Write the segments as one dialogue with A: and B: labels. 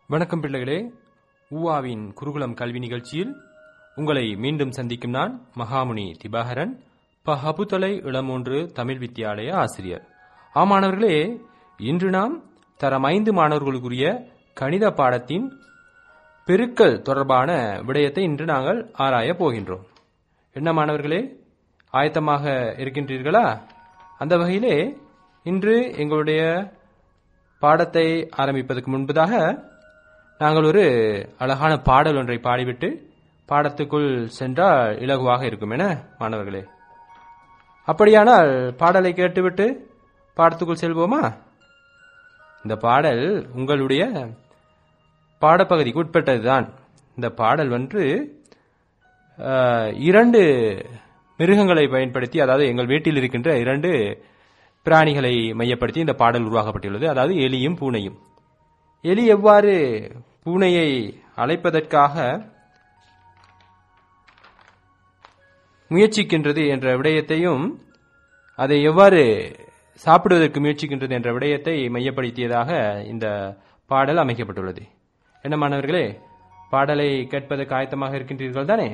A: வணக்கம் பிள்ளைகளே, ஊவாவின் குருகுலம் கல்வி நிகழ்ச்சியில் உங்களை மீண்டும் சந்திக்கும் நான் மகாமுனி திபாகரன், பஹபுதலை இளமூன்று தமிழ் வித்தியாலய ஆசிரியர். ஆமாணவர்களே, இன்று நாம் தரம் 5 மாணவர்களுக்குரிய கணித பாடத்தின் பெருக்கல் தொடர்பான விடயத்தை இன்று நாங்கள் ஆராய போகின்றோம். என்ன மாணவர்களே, ஆயத்தமாக இருக்கின்றீர்களா? அந்த வகையிலே இன்று எங்களுடைய பாடத்தை ஆரம்பிப்பதற்கு முன்பதாக நாங்கள் ஒரு அழகான பாடல் ஒன்றை பாடிவிட்டு பாடத்துக்குள் சென்றால் இலகுவாக இருக்கும் என மாணவர்களே. அப்படியானால் பாடலை கேட்டுவிட்டு பாடத்துக்குள் செல்வோமா? இந்த பாடல் உங்களுடைய பாடப்பகுதிக்கு உட்பட்டதுதான். இந்த பாடல் இரண்டு மிருகங்களை பயன்படுத்தி, அதாவது எங்கள் வீட்டில் இருக்கின்ற 2 பிராணிகளை மையப்படுத்தி இந்த பாடல் உருவாக்கப்பட்டுள்ளது. அதாவது எலியும் பூனையும். எலி எவ்வாறு பூனையை அழைப்பதற்காக முயற்சிக்கின்றது என்ற விடயத்தையும், அதை எவ்வாறு சாப்பிடுவதற்கு முயற்சிக்கின்றது என்ற விடயத்தை மையப்படுத்தியதாக இந்த பாடல் அமைக்கப்பட்டுள்ளது. என்ன மாணவர்களே, பாடலை கேட்பதற்கு ஆயத்தமாக இருக்கின்றீர்கள் தானே?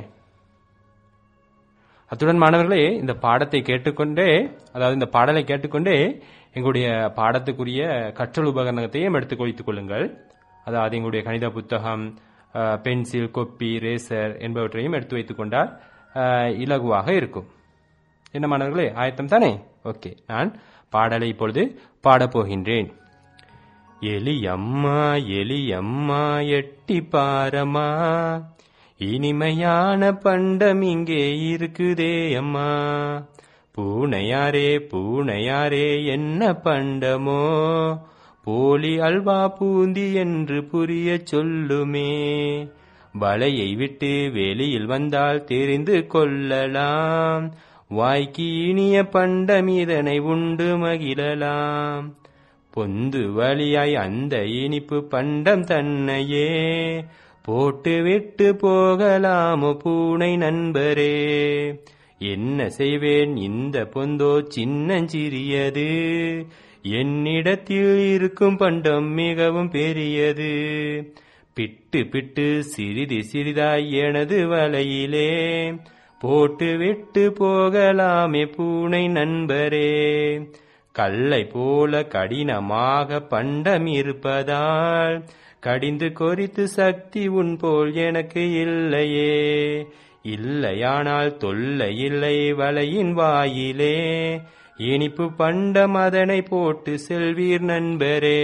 A: அத்துடன் மாணவர்களே, இந்த பாடத்தை கேட்டுக்கொண்டே, அதாவது இந்த பாடலை கேட்டுக்கொண்டே எங்களுடைய பாடத்துக்குரிய கற்றல் உபகரணத்தையும் எடுத்துக் வைத்துக் கொள்ளுங்கள். அதாவது எங்களுடைய கணித புத்தகம், பென்சில், கொப்பி, ரேசர் என்பவற்றையும் எடுத்து வைத்துக் கொண்டால் இலகுவாக இருக்கும். என்ன மாணவர்களே, ஆயத்தம் தானே? ஓகே, நான் பாடலை இப்பொழுது பாடப்போகின்றேன். எலியம்மா எலியம்மா எட்டி பாரம்மா, இனிமையான பண்டம் இங்கே இருக்குதே அம்மா. பூனையாரே பூனையாரே என்ன பண்டமோ, போலி அல்வா பூந்தி என்று புரிய சொல்லுமே. வலையை விட்டு வெளியில் வந்தால் தெரிந்து கொள்ளலாம், வாய்க்கு இனிய பண்டம் இதனை உண்டு மகிழலாம். பொந்து வழியாய் அந்த இனிப்பு பண்டம் தன்னையே போட்டு விட்டு போகலாமோ பூனை நண்பரே. என்ன செய்வேன் இந்த பொந்தோ சின்னஞ்சிறியது, என்னிடத்தில் இருக்கும் பண்டம் மிகவும் பெரியது. பிட்டு பிட்டு சிறிது சிறிதாய் எனது வலையிலே போட்டு விட்டு போகலாமே பூனை நண்பரே. கல்லை போல கடினமாக பண்டம் இருப்பதால் கடிந்து கொறித்து சக்தி உன் போல் எனக்கு இல்லையே. இல்லையானால் தொல்லை இல்லை வலையின் வாயிலே, இனிப்பு பண்டம் அதனை போட்டு செல்வீர் நண்பரே.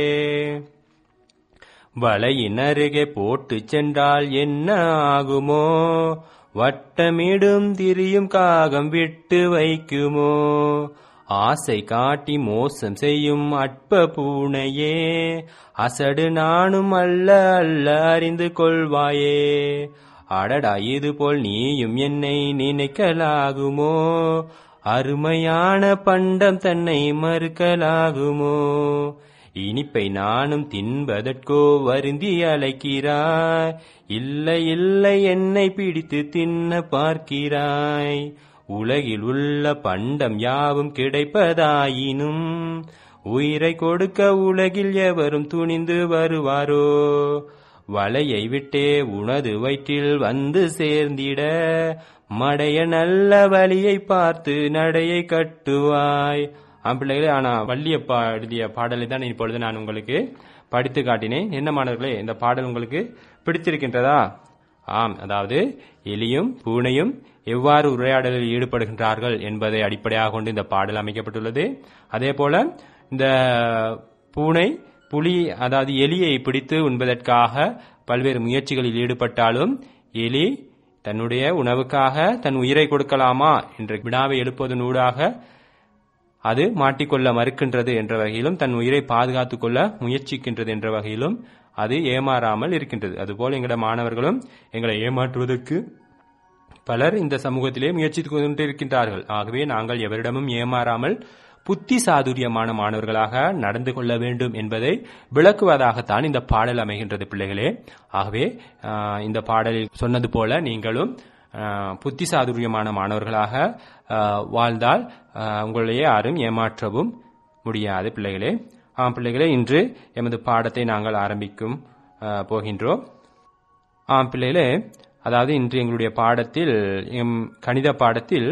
A: வலையின் அருகே போட்டு சென்றால் என்ன ஆகுமோ, வட்டமிடும் திரியும் காகம் விட்டு வைக்குமோ. ஆசை காட்டி மோசம் செய்யும் அற்ப பூனையே, அசடு நானும் அல்ல அல்ல அறிந்து கொள்வாயே. அடடா, இது போல் நீயும் என்னை நினைக்கலாகுமோ, அருமையான பண்டம் தன்னை மறுக்கலாகுமோ. இனிப்பை நானும் தின்பதற்கோ வருந்தி அழைக்கிறாய், இல்லை இல்லை என்னை பிடித்து தின்ன பார்க்கிறாய். உலகில் உள்ள பண்டம் யாவும் கிடைப்பதாயினும், உயிரை கொடுக்க உலகில் எவரும் துணிந்து வருவாரோ. வலையை விட்டே உனது வயிற்றில் வந்து சேர்ந்திட, மடைய நல்ல வழியை பார்த்து நடையை கட்டுவாய். பிள்ளைகளே, ஆனா வள்ளியப்பா எழுதிய பாடலை தான் இப்பொழுது நான் உங்களுக்கு படித்து காட்டினேன். என்ன மாணவர்களே, இந்த பாடல் உங்களுக்கு பிடித்திருக்கின்றதா? ஆம், அதாவது எலியும் பூனையும் எவ்வாறு உரையாடலில் ஈடுபடுகின்றார்கள் என்பதை அடிப்படையாக கொண்டு இந்த பாடல் அமைக்கப்பட்டுள்ளது. அதே போல இந்த பூனை புலி, அதாவது எலியை பிடித்து உண்பதற்காக பல்வேறு முயற்சிகளில் ஈடுபட்டாலும், எலி தன்னுடைய உணவுக்காக தன் உயிரை கொடுக்கலாமா என்ற வினாவை எழுப்புவதனூடாக அது மாட்டிக்கொள்ள மறுக்கின்றது என்ற வகையிலும், தன் உயிரை பாதுகாத்துக் கொள்ள முயற்சிக்கின்றது என்ற வகையிலும் அது ஏமாறாமல் இருக்கின்றது. அதுபோல் எங்களோட மாணவர்களும் எங்களை ஏமாற்றுவதற்கு பலர் இந்த சமூகத்திலே முயற்சித்துக் கொண்டிருக்கின்றார்கள். ஆகவே நாங்கள் எவரிடமும் ஏமாறாமல் புத்தி சாதுரியமான மாணவர்களாக நடந்து கொள்ள வேண்டும் என்பதை விளக்குவதாகத்தான் இந்த பாடல் அமைகின்றது பிள்ளைகளே. ஆகவே இந்த பாடலில் சொன்னது போல நீங்களும் புத்தி சாதுரியமான மாணவர்களாக வாழ்ந்தால் உங்களையே யாரும் ஏமாற்றவும் முடியாது பிள்ளைகளே. பிள்ளைகளே, இன்று எமது பாடத்தை நாங்கள் ஆரம்பிக்கும் போகின்றோம். பிள்ளைகளே, அதாவது இன்று எங்களுடைய பாடத்தில் கணித பாடத்தில்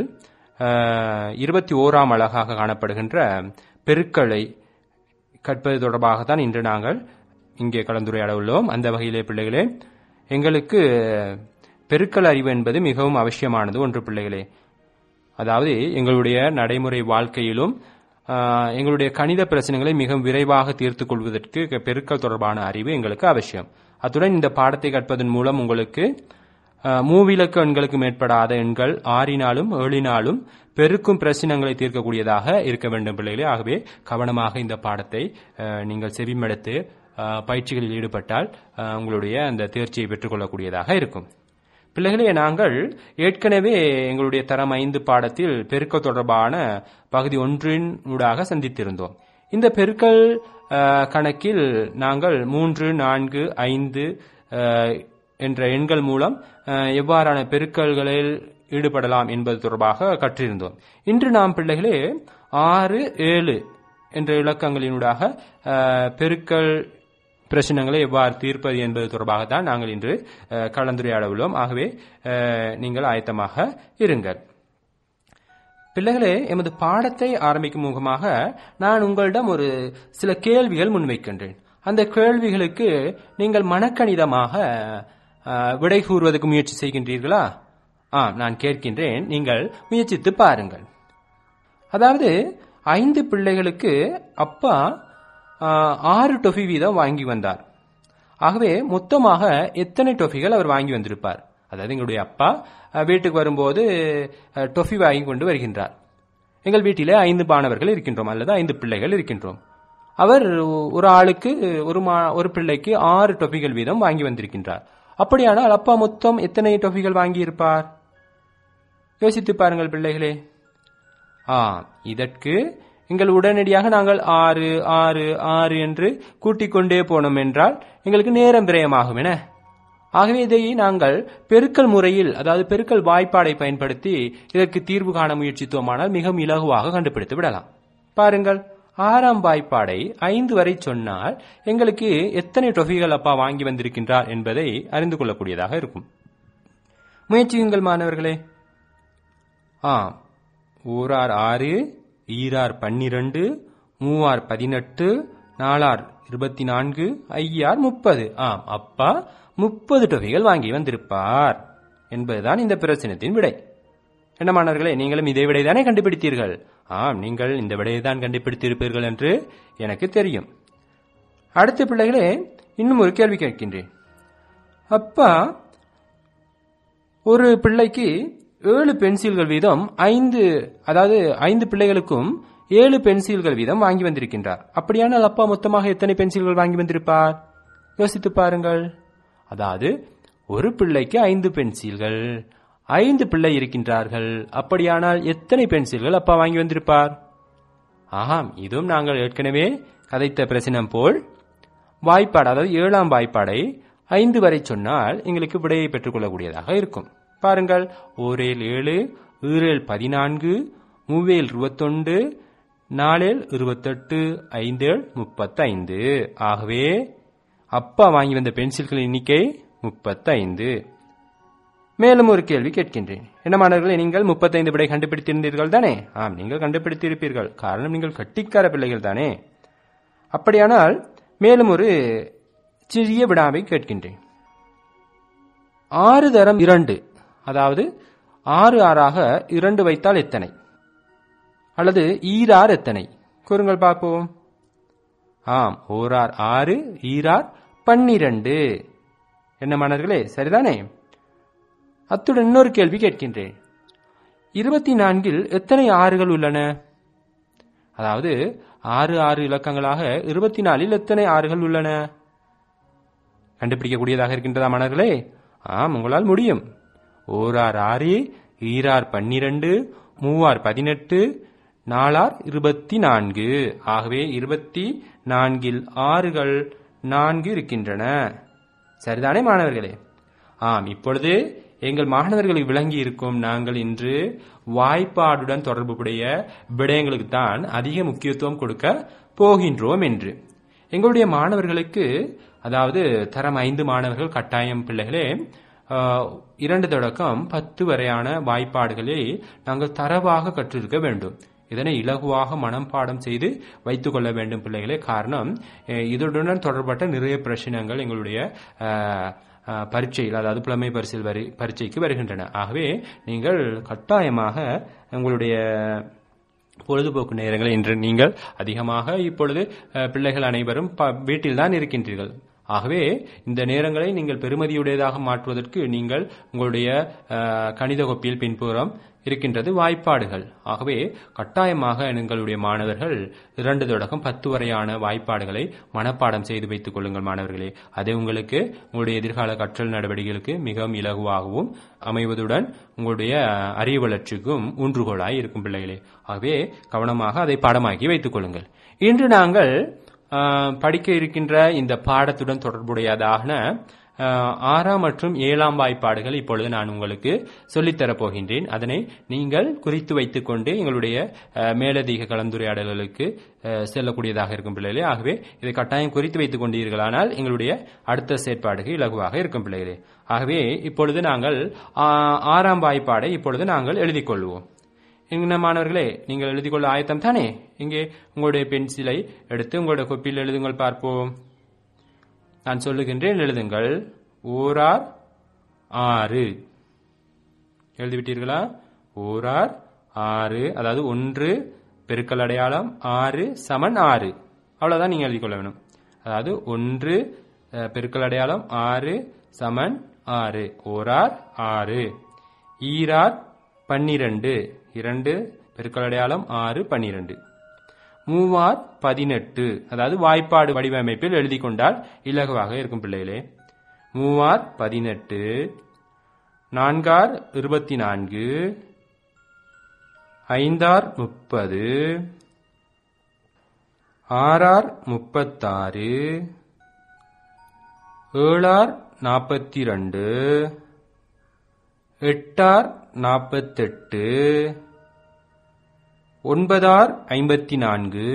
A: 21ஆம் அலகாக காணப்படுகின்ற பெருக்களை கற்பது தொடர்பாகத்தான் இன்று நாங்கள் இங்கே கலந்துரையாட உள்ளோம். அந்த வகையிலே பிள்ளைகளே, எங்களுக்கு பெருக்கல் அறிவு என்பது மிகவும் அவசியமானது ஒன்று பிள்ளைகளே. அதாவது எங்களுடைய நடைமுறை வாழ்க்கையிலும் எங்களுடைய கணித பிரச்சனைகளை மிகவும் விரைவாக தீர்த்துக் கொள்வதற்கு பெருக்கல் தொடர்பான அறிவு எங்களுக்கு அவசியம். அத்துடன் இந்த பாடத்தை கற்பதன் மூலம் உங்களுக்கு மூவிலக்க எண்களுக்கு மேற்படாத எண்கள் 6னாலும் 7னாலும் பெருக்கும் பிரச்சனைகளை தீர்க்கக்கூடியதாக இருக்க வேண்டும் பிள்ளைகளே. ஆகவே கவனமாக இந்த பாடத்தை நீங்கள் செவிமடுத்து பயிற்சிகளில் ஈடுபட்டால் உங்களுடைய அந்த தேர்ச்சியை பெற்றுக்கொள்ளக்கூடியதாக இருக்கும். பிள்ளைகளே, நாங்கள் ஏற்கனவே எங்களுடைய தரம் 5 பாடத்தில் பெருக்கல் தொடர்பான பகுதி 1 ஊடாக சந்தித்திருந்தோம். இந்த பெருக்கல் கணக்கில் நாங்கள் 3, 4, 5 என்ற எண்கள் மூலம் எவ்வாறான பெருக்கல்களில் ஈடுபடலாம் என்பது தொடர்பாக கற்றிருந்தோம். இன்று நாம் பிள்ளைகளே 6, 7 என்ற இலக்கங்களினூடாக பெருக்கல் பிரச்சனைகளை எவ்வாறு தீர்ப்பது என்பது தொடர்பாகத்தான் நாங்கள் இன்று கலந்துரையாட உள்ளோம். ஆகவே நீங்கள் ஆயத்தமாக இருங்கள். பிள்ளைகளே, எமது பாடத்தை ஆரம்பிக்கும் முகமாக நான் உங்களிடம் ஒரு சில கேள்விகள் முன்வைக்கின்றேன். அந்த கேள்விகளுக்கு நீங்கள் மனக்கணிதமாக விடை கூறுவதற்கு முயற்சி செய்கின்றீர்களா? நான் கேட்கின்றேன், நீங்கள் முயற்சித்து பாருங்கள். அதாவது 5 பிள்ளைகளுக்கு அப்பா 6 டொஃபி வீதம் வாங்கி வந்தார். ஆகவே மொத்தமாக எத்தனை டொஃபிகள் அவர் வாங்கி வந்திருப்பார்? அதாவது எங்களுடைய அப்பா வீட்டுக்கு வரும்போது டொஃபி வாங்கி கொண்டு வருகின்றார். எங்கள் வீட்டிலே 5 மாணவர்கள் இருக்கின்றோம், அல்லது 5 பிள்ளைகள் இருக்கின்றோம். அவர் ஒரு ஆளுக்கு ஒரு பிள்ளைக்கு 6 டொஃபிகள் வீதம் வாங்கி வந்திருக்கின்றார். அப்படியானால் அப்பா மொத்தம் எத்தனை டொஃபிகள் வாங்கி இருப்பார்? யோசித்து பாருங்கள் பிள்ளைகளே. இதற்கு எங்கள் உடனடியாக நாங்கள் 6, 6, 6 என்று கூட்டிக் கொண்டே போனோம் என்றால் எங்களுக்கு நேரம் விரயமாகும் என. ஆகவே இதை நாங்கள் பெருக்கல் முறையில், அதாவது பெருக்கல் வாய்ப்பாடை பயன்படுத்தி இதற்கு தீர்வு காண முயற்சித்தோமானால் மிகவும் இலகுவாக கண்டுபிடித்து விடலாம். பாருங்கள், 6ஆம் வாய்ப்பாடை 5 வரை சொன்னால் எங்களுக்கு எத்தனை டொஃபிகள் அப்பா வாங்கி வந்திருக்கின்றார் என்பதை அறிந்து கொள்ளக்கூடியதாக இருக்கும். முயற்சியுங்கள் மாணவர்களே. 1 6, 2 12, 3 18, 4 24, 5 30. அப்பா 30 டொஃபிகள் வாங்கி வந்திருப்பார் என்பதுதான் இந்த பிரச்சனத்தின் விடை. என்ன மாணவர்களே, நீங்களும் இதே விடை தானே கண்டுபிடித்தீர்கள்? நீங்கள் இந்த விடையை தான் கண்டுபிடித்திருப்பீர்கள் என்று எனக்கு தெரியும். அடுத்த பிள்ளைகளே, இன்னும் ஒரு கேள்வி கேட்கின்றேன். அப்பா ஒரு பிள்ளைக்கு 7 பென்சில்கள் வீதம் 5 பிள்ளைகளுக்கும் 7 பென்சில்கள் வீதம் வாங்கி வந்திருக்கின்றார். அப்படியானால் அப்பா மொத்தமாக எத்தனை பென்சில்கள் வாங்கி வந்திருப்பார்? யோசித்து பாருங்கள். அதாவது ஒரு பிள்ளைக்கு 5 பென்சில்கள், 5 பிள்ளை இருக்கின்றார்கள். அப்படியானால் எத்தனை பென்சில்கள் அப்பா வாங்கி வந்திருப்பார்? இதுவும் நாங்கள் ஏற்கனவே கதைத்த பிரச்சனை போல் வாய்ப்பாடு, அதாவது 7ஆம் வாய்ப்பாடை 5 வரை சொன்னால் எங்களுக்கு விடையை பெற்றுக்கொள்ளக்கூடியதாக இருக்கும். பாருங்கள், 1 7, 2 14, 3 21, 4 28, 5 35. ஆகவே அப்பா வாங்கி வந்த பென்சில்களின் எண்ணிக்கை 35. மேலும் ஒரு கேள்வி கேட்கின்றேன். என்ன மாணவர்களே, நீங்கள் 35 விடை கண்டுபிடித்திருந்தீர்கள் தானே? நீங்கள் கண்டுபிடித்திருப்பீர்கள். காரணம், நீங்கள் கட்டிக்கார பிள்ளைகள் தானே. அப்படியானால் மேலும் ஒரு சிறிய வினாவை கேட்கின்றேன். 6 தரம் 2, அதாவது 6 6ஆக 2 வைத்தால் எத்தனை? அல்லது ஈரார் எத்தனை? கூறுங்கள் பார்ப்போம். 1 6, 2 12. என்ன மாணவர்களே, சரிதானே? அத்துடன் இன்னொரு கேள்வி கேட்கின்றேன். 24இல் எத்தனை 6கள் உள்ளன? அதாவது 6 6 இலக்கங்களாக 24இல் எத்தனை 6கள் உள்ளன? கண்டுபிடிக்கக்கூடியதாக இருக்கின்றதா மாணவர்களே? உங்களால் முடியும். 1 6, 2 12, 3 18, 4 24. ஆகவே 24இல் 6கள் 4 இருக்கின்றன. சரிதானே மாணவர்களே? இப்பொழுது எங்கள் மாணவர்களுக்கு விளங்கி இருக்கும் நாங்கள் இன்று வாய்ப்பாடுடன் தொடர்புடைய விடயங்களுக்கு தான் அதிக முக்கியத்துவம் கொடுக்க போகின்றோம் என்று. எங்களுடைய மாணவர்களுக்கு அதாவது தரம் 5 மாணவர்கள் கட்டாயம் பிள்ளைகளே 2 தொடக்கம் 10 வரையான வாய்ப்பாடுகளை நாங்கள் தரவாக கற்றிருக்க வேண்டும். இதனை இலகுவாக மனப்பாடம் செய்து வைத்துக் கொள்ள வேண்டும் பிள்ளைகளே. காரணம், இதனுடன் தொடர்பட்ட நிறைய பிரச்சனைகள் எங்களுடைய பரீட்சையில், அதாவது புலமை பரீட்சைக்கு வருகின்றன. ஆகவே நீங்கள் கட்டாயமாக உங்களுடைய பொழுதுபோக்கு நேரங்களை இன்று நீங்கள் அதிகமாக இப்பொழுது பிள்ளைகள் அனைவரும் வீட்டில்தான் இருக்கின்றீர்கள். ஆகவே இந்த நேரங்களை நீங்கள் பெறுமதியுடையதாக மாற்றுவதற்கு நீங்கள் உங்களுடைய கணித கோப்பில் பின்புறம் இருக்கின்றது வாய்ப்பாடுகள். ஆகவே கட்டாயமாக எங்களுடைய மாணவர்கள் 2 தொடக்கம் 10 வரையான வாய்ப்பாடுகளை மனப்பாடம் செய்து வைத்துக் கொள்ளுங்கள் மாணவர்களே. அது உங்களுக்கு உங்களுடைய எதிர்கால கற்றல் நடவடிக்கைகளுக்கு மிகவும் இலகுவாகவும் அமைவதுடன் உங்களுடைய அறிவு வளர்ச்சிக்கும் ஊன்றுகோலாய் இருக்கும் பிள்ளைகளே. ஆகவே கவனமாக அதை பாடமாக்கி வைத்துக் கொள்ளுங்கள். இன்று நாங்கள் படிக்க இருக்கின்ற இந்த பாடத்துடன் தொடர்புடையதான 6ஆம் மற்றும் 7ஆம் வாய்ப்பாடுகள் இப்பொழுது நான் உங்களுக்கு சொல்லித்தரப் போகின்றேன். அதனை நீங்கள் குறித்து வைத்துக் கொண்டு எங்களுடைய மேலதிக கலந்துரையாடல்களுக்கு செல்லக்கூடியதாக இருக்கும் பிள்ளைகளே. ஆகவே இதை கட்டாயம் குறித்து வைத்துக் கொண்டீர்களானால் எங்களுடைய அடுத்த செயற்பாடுகள் இலகுவாக இருக்கும் பிள்ளைகளே. ஆகவே இப்பொழுது நாங்கள் 6ஆம் வாய்ப்பாடை இப்பொழுது நாங்கள் எழுதிக் கொள்வோம். என்ன மாணவர்களே, நீங்கள் எழுதிக் கொள்ள ஆயத்தம் தானே? இங்கே உங்களுடைய பென்சிலை எடுத்து உங்களுடைய கோப்பில் எழுதுங்கள் பார்ப்போம். நான் சொல்லுகின்றேன், எழுதுங்கள். 6 எழுதிவிட்டீர்களா? 6 அதாவது 1 பெருக்கல் அடையாளம் 6 சமன் 6. அவ்வளவுதான் நீங்க எழுதிக் கொள்ள வேணும். அதாவது 1 பெருக்கல் அடையாளம் 6 சமன் 6. 6 ஈரார் 12 2 பெருக்கல் அடையாளம் 6 12. 3 18 அதாவது வாய்ப்பாடு வடிவமைப்பில் எழுதி கொண்டால் இலகுவாக இருக்கும் பிள்ளைகளே. 3 18 4 24 5 30 6 36 7 42 8 48 9 54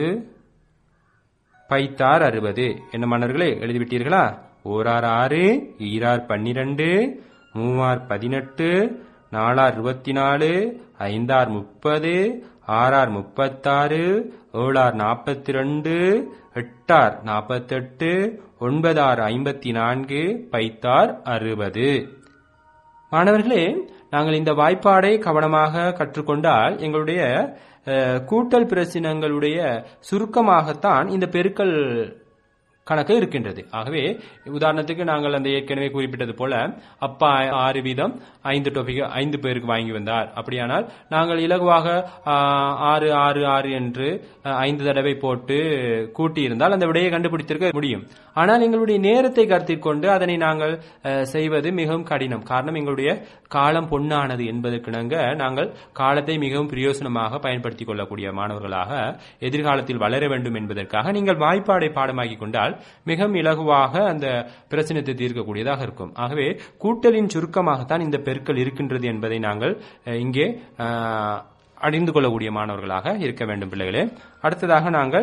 A: 5 60. என்ன மாணவர்களே, எழுதிவிட்டீர்களா? 6 ஈரார் 12 3 18 4 24 5 30 6 36 7 42 8 48 9 54 5 60. மாணவர்களே, நாங்கள் இந்த வாய்ப்பாடை கவனமாக கற்றுக்கொண்டால் எங்களுடைய கூட்டல் பிரச்சினங்களுடைய சுருக்கமாகத்தான் இந்த பெருக்கல் கணக்கு இருக்கின்றது. ஆகவே உதாரணத்துக்கு நாங்கள் அந்த ஏற்கனவே குறிப்பிட்டது போல அப்பா 6 வீதம் 5 டொபிக் 5 பேருக்கு வாங்கி வந்தார். அப்படியானால் நாங்கள் இலகுவாக 6 6 6 என்று 5 தடவை போட்டு கூட்டி இருந்தால் அந்த விடையை கண்டுபிடித்திருக்க முடியும். ஆனால் எங்களுடைய நேரத்தை கருத்தில் கொண்டு அதனை நாங்கள் செய்வது மிகவும் கடினம். காரணம், எங்களுடைய காலம் பொன்னானது என்பதற்கிணங்க நாங்கள் காலத்தை மிகவும் பிரயோசனமாக பயன்படுத்திக் கொள்ளக்கூடிய மாணவர்களாக எதிர்காலத்தில் வளர வேண்டும் என்பதற்காக நீங்கள் வாய்ப்பாடை பாடமாக்கி கொண்டால் மிகவும் இலகுவாக அந்த பிரச்சனையை தீர்க்கக்கூடியதாக இருக்கும். ஆகவே கூட்டலின் சுருக்கமாகத்தான் இந்த பெருக்கல் இருக்கின்றது என்பதை நாங்கள் இங்கே அறிந்து கொள்ளக்கூடிய மாணவர்களாக இருக்க வேண்டும் பிள்ளைகளே. அடுத்ததாக நாங்கள்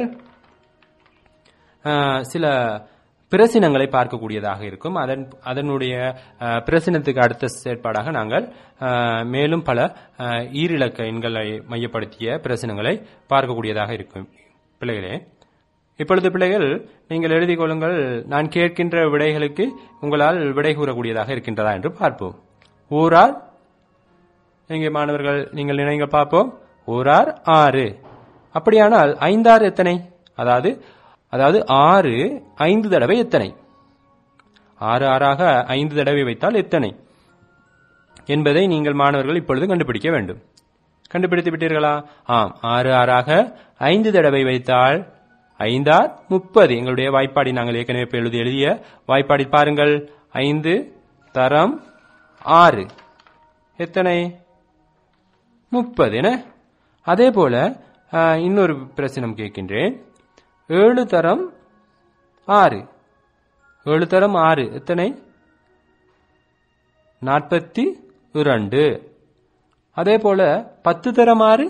A: சில பிரசினங்களை பார்க்கக்கூடியதாக இருக்கும். அதனுடைய பிரசினத்துக்கு அடுத்த செயற்பாடாக நாங்கள் மேலும் பல ஈரிலக்க எண்களை மையப்படுத்திய பிரசினங்களை பார்க்கக்கூடியதாக இருக்கும் பிள்ளைகளே. இப்பொழுது பிள்ளைகள் நீங்கள் எழுதிக் கொள்ளுங்கள். நான் கேட்கின்ற விடைகளுக்கு உங்களால் விடை கூறக்கூடியதாக இருக்கின்றதா என்று பார்ப்போம். ஊரார், இங்கே மாணவர்கள் நீங்கள் நினைங்க பார்ப்போம். ஊரார் 6. அப்படியானால் 5 எத்தனை? அதாவது 6 5 தடவை எத்தனை? 6 6ஆக 5 தடவை வைத்தால் எத்தனை என்பதை நீங்கள் மாணவர்கள் இப்பொழுது கண்டுபிடிக்க வேண்டும். கண்டுபிடித்து விட்டீர்களா? ஆம், 6 6ஆக 5 தடவை வைத்தால் 5 30. எங்களுடைய வாய்ப்பாடி நாங்கள் ஏற்கனவே எழுதிய வாய்ப்பாடி பாருங்கள். 5 தரம் 6 எத்தனை? 30 என. அதே போல இன்னொரு பிரச்சனை கேட்கின்றேன். 7 தரம் 6 7 தரம் 6 எத்தனை? 42. அதே போல 10 தரம் 6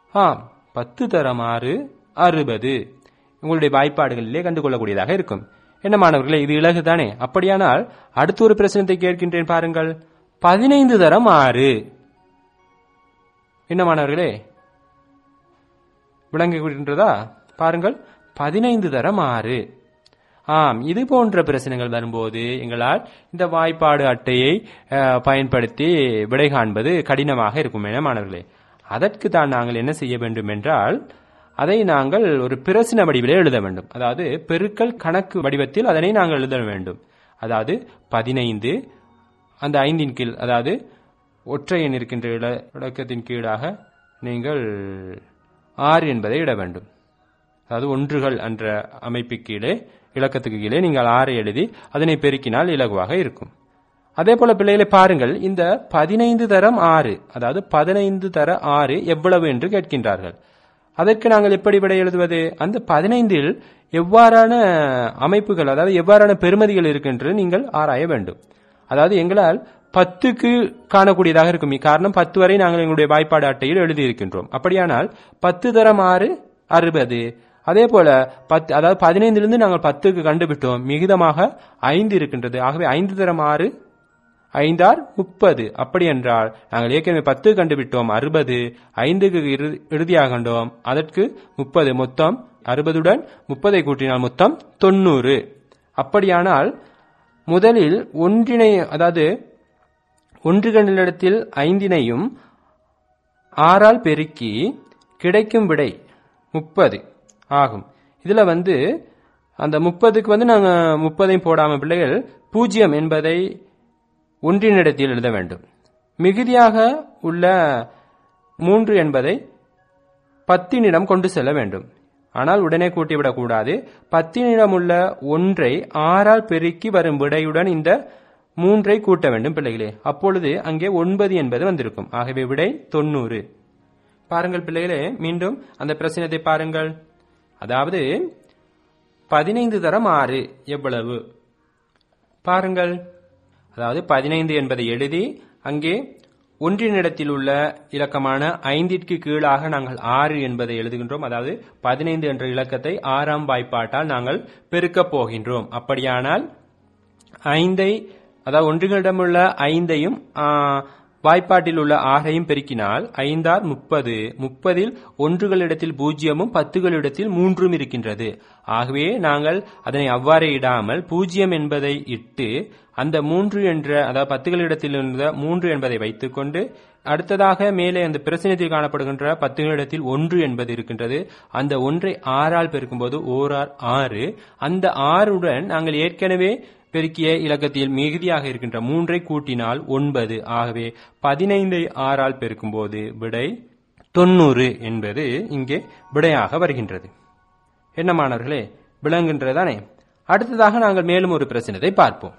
A: 10 தரம் 6 60. உங்களுடைய வாய்ப்பாடுகளிலே கண்டுகொள்ளக்கூடியதாக இருக்கும். என்ன மாணவர்களே, இது இலகு தானே? அப்படியானால் அடுத்த ஒரு பிரச்சனத்தை கேட்கின்றேன் பாருங்கள். 15 தரம் 6. என்ன மாணவர்களே, விளங்குகின்றதா? பாருங்கள், 15 தரம் 6. ஆம், இது போன்ற பிரச்சனைகள் வரும்போது எங்களால் இந்த வாய்ப்பாடு அட்டையை பயன்படுத்தி விடை காண்பது கடினமாக இருக்கும் மாணவர்களே. அதற்கு தான் நாங்கள் என்ன செய்ய வேண்டும் என்றால், அதை நாங்கள் ஒரு பிரச்சனை வடிவிலே எழுத வேண்டும். அதாவது பெருக்கல் கணக்கு வடிவத்தில் அதனை நாங்கள் எழுத வேண்டும். அதாவது 15 அந்த 5 கீழ், அதாவது ஒற்றை எண் இருக்கின்ற இலக்கத்தின் கீழாக நீங்கள் 6 என்பதை இட வேண்டும். அதாவது ஒன்றுகள் என்ற அமைப்பு கீழே, இலக்கத்துக்கு கீழே நீங்கள் 6 எழுதி அதனை பெருக்கினால் இலகுவாக இருக்கும். அதே போல பிள்ளைகளை பாருங்கள், இந்த 15 தரம் 6, அதாவது 15 தர 6 எவ்வளவு என்று கேட்கின்றார்கள். அதற்கு நாங்கள் எப்படி விடை எழுதுவது? அந்த 15இல் எவ்வாறான அமைப்புகள், அதாவது எவ்வாறான பெறுமதிகள் இருக்கின்ற நீங்கள் ஆராய வேண்டும். அதாவது எங்களால் 10க்கு காணக்கூடியதாக இருக்கும். காரணம் 10 வரை நாங்கள் எங்களுடைய வாய்ப்பாடு அட்டையில் எழுதியிருக்கின்றோம். அப்படியானால் 10 தரம் 6 60. அதே போல 10, அதாவது 15இலிருந்து நாங்கள் 10க்கு கண்டுபிட்டோம். மிகுதமாக 5 இருக்கின்றது. ஆகவே 5 தரம் 6 5 ஆர் 30. அப்படி என்றால் நாங்கள் ஏற்கனவே 10 கண்டுபிட்டோம் 60, 5க்கு இறுதியாக கண்டோம், அதற்கு 30. மொத்தம் 60உடன் 30ஐ கூட்டினால் மொத்தம் 90. அப்படியானால் முதலில் ஒன்றினை, அதாவது ஒன்றுகளிடத்தில் 5ஐயும் 6ஆல் பெருக்கி கிடைக்கும் விடை 30 ஆகும். இதுல அந்த 30க்கு நாங்க 30ஐயும் போடாம பிள்ளைகள் 0 என்பதை ஒன்றினிடத்தில் எழுத வேண்டும். மிகுதியாக உள்ள 3 என்பதை 10இடம் கொண்டு செல்ல வேண்டும். ஆனால் உடனே கூட்டிவிடக் கூடாது. 10இடம் உள்ள 1ஐ 6ஆல் பெருக்கி வரும் விடையுடன் இந்த 3ஐ கூட்ட வேண்டும் பிள்ளைகளே. அப்பொழுது அங்கே 9 என்பது வந்திருக்கும். ஆகவே விடை 90. பாருங்கள் பிள்ளைகளே, மீண்டும் அந்த பிரச்சனத்தை பாருங்கள். அதாவது 15 தரம் 6 எவ்வளவு? பாருங்கள், அதாவது 15 என்பதை எழுதி அங்கே ஒன்றினிடத்தில் உள்ள இலக்கமான 5ற்கு கீழாக நாங்கள் 6 என்பதை எழுதுகின்றோம். அதாவது 15 என்ற இலக்கத்தை 6ஆம் வாய்ப்பாட்டால் நாங்கள் பெருக்கப் போகின்றோம். அப்படியானால் 5ஐ, அதாவது ஒன்றுகளிடமுள்ள 5ஐயும் வாய்ப்பாட்டில் உள்ள 6ஐயும் பெருக்கினால் 5 ஆர் 30. 30இல் ஒன்றுகளிடத்தில் 0ம் 10களிடத்தில் 3ம் இருக்கின்றது. ஆகவே நாங்கள் அதனை அவ்வாறே இடாமல் 0 என்பதை இட்டு அந்த 3 என்ற, அதாவது 10களிடத்தில் இருந்த 3 என்பதை வைத்துக்கொண்டு அடுத்ததாக மேலே அந்த பிரச்சனையில் காணப்படுகின்ற 10களிடத்தில் 1 என்பது இருக்கின்றது. அந்த 1ஐ 6ஆல் பெருக்கும்போது 1 ஆர் 6. அந்த 6உடன் நாங்கள் ஏற்கனவே பெருக்கிய இலக்கத்தில் மிகுதியாக இருக்கின்ற 3ஐ கூட்டினால் 9. ஆகவே 15ஐ 6ஆல் பெருக்கும்போது விடை 90 என்பது இங்கே விடையாக வருகின்றது. என்ன மாணவர்களே, விளங்குகின்றதானே? அடுத்ததாக நாங்கள் மேலும் ஒரு பிரச்சனத்தை பார்ப்போம்.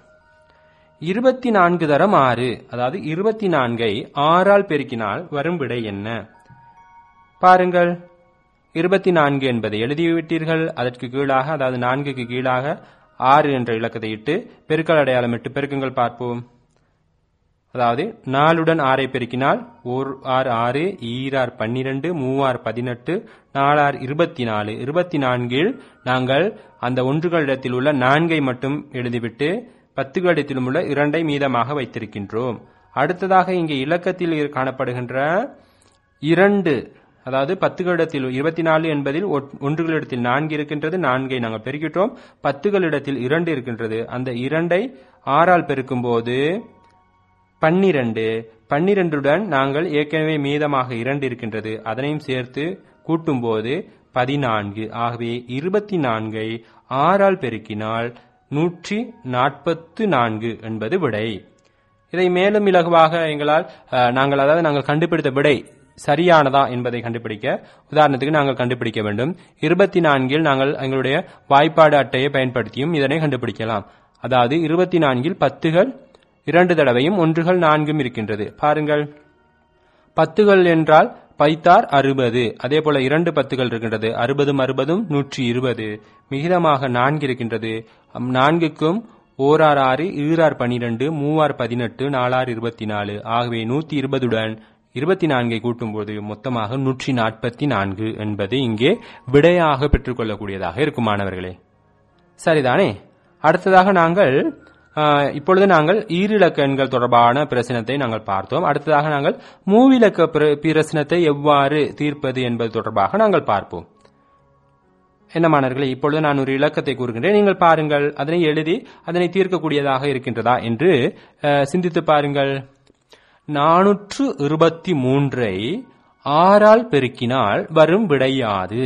A: 24 தரம் 6, அதாவது 24ஐ 6ஆல் பெருக்கினால் வரும் விடை என்ன? பாருங்கள், 24 என்பதை எழுதிவிட்டீர்கள். அதற்கு கீழாக, அதாவது 4க்கு கீழாக 6 என்ற இலக்கத்தை இட்டு பெருக்கல் அடையாளம் இட்டு பெருக்குங்கள் பார்ப்போம். அதாவது 4உடன் 6ஐ பெருக்கினால் 1 ஆர் 6, 2 ஆர் 12, 3 ஆர் 18, 4 ஆர் 24. 24இல் நாங்கள் அந்த ஒன்றுகளிடத்தில் உள்ள 4ஐ மட்டும் எழுதிவிட்டு 10களிடத்திலும் உள்ள 2ஐ மீதமாக வைத்திருக்கின்றோம். அடுத்ததாக இங்கே இலக்கத்தில் காணப்படுகின்ற 2, அதாவது 10களிடத்தில் 24 என்பதில் ஒன்றுகளிடத்தில் 4 இருக்கின்றது. 4ஐ நாங்கள் பெருக்கிட்டோம். 10களிடத்தில் 2 இருக்கின்றது. அந்த 2ஐ 6ஆல் பெருக்கும் போது 12. 12உடன் நாங்கள் ஏற்கனவே மீதமாக 2 இருக்கின்றது. அதனையும் சேர்த்து கூட்டும் போது 14. ஆகவே 24ஐ 6ஆல் பெருக்கினால் 144 என்பது விடை. இதை மேலும் இலகுவாக எங்களால் நாங்கள் கண்டுபிடித்த விடை சரியானதா என்பதை கண்டுபிடிக்க, உதாரணத்துக்கு நாங்கள் கண்டுபிடிக்க வேண்டும். 24இல் நாங்கள் எங்களுடைய வாய்ப்பாடு அட்டையை பயன்படுத்தியும் இதனை கண்டுபிடிக்கலாம். அதாவது 24இல் 10கள் 2 தடவையும் 1கள் 4ம் இருக்கின்றது. பாருங்கள், 10கள் என்றால் 10 ஆர் 60. அதே போல 2 10கள் இருக்கின்றது. 60ம் 60ம் 120. மிகிதமாக 4 இருக்கின்றது. 4க்கும் 1 ஆர் 6, 2 ஆர் 12, 3 ஆர் 18, 4 ஆர் 24. ஆகவே 120உடன் 24ஐ கூட்டும்போது மொத்தமாக 144 என்பது இங்கே விடையாக பெற்றுக்கொள்ளக்கூடியதாக இருக்கும் மாணவர்களே. சரிதானே? அடுத்ததாக நாங்கள் இப்பொழுது நாங்கள் ஈரிலக்க எண்கள் தொடர்பான பிரச்சனத்தை நாங்கள் பார்த்தோம். அடுத்ததாக நாங்கள் மூவிலக்க பிரச்சனத்தை எவ்வாறு தீர்ப்பது என்பது தொடர்பாக நாங்கள் பார்ப்போம். என்ன மாணவர்களே, இப்பொழுது நான் ஒரு இலக்கத்தை கூறுகின்றேன், நீங்கள் பாருங்கள், அதனை எழுதி அதனை தீர்க்கக்கூடியதாக இருக்கின்றதா என்று சிந்தித்து பாருங்கள். 423 6ஆல் பெருக்கினால் வரும் விடையாது.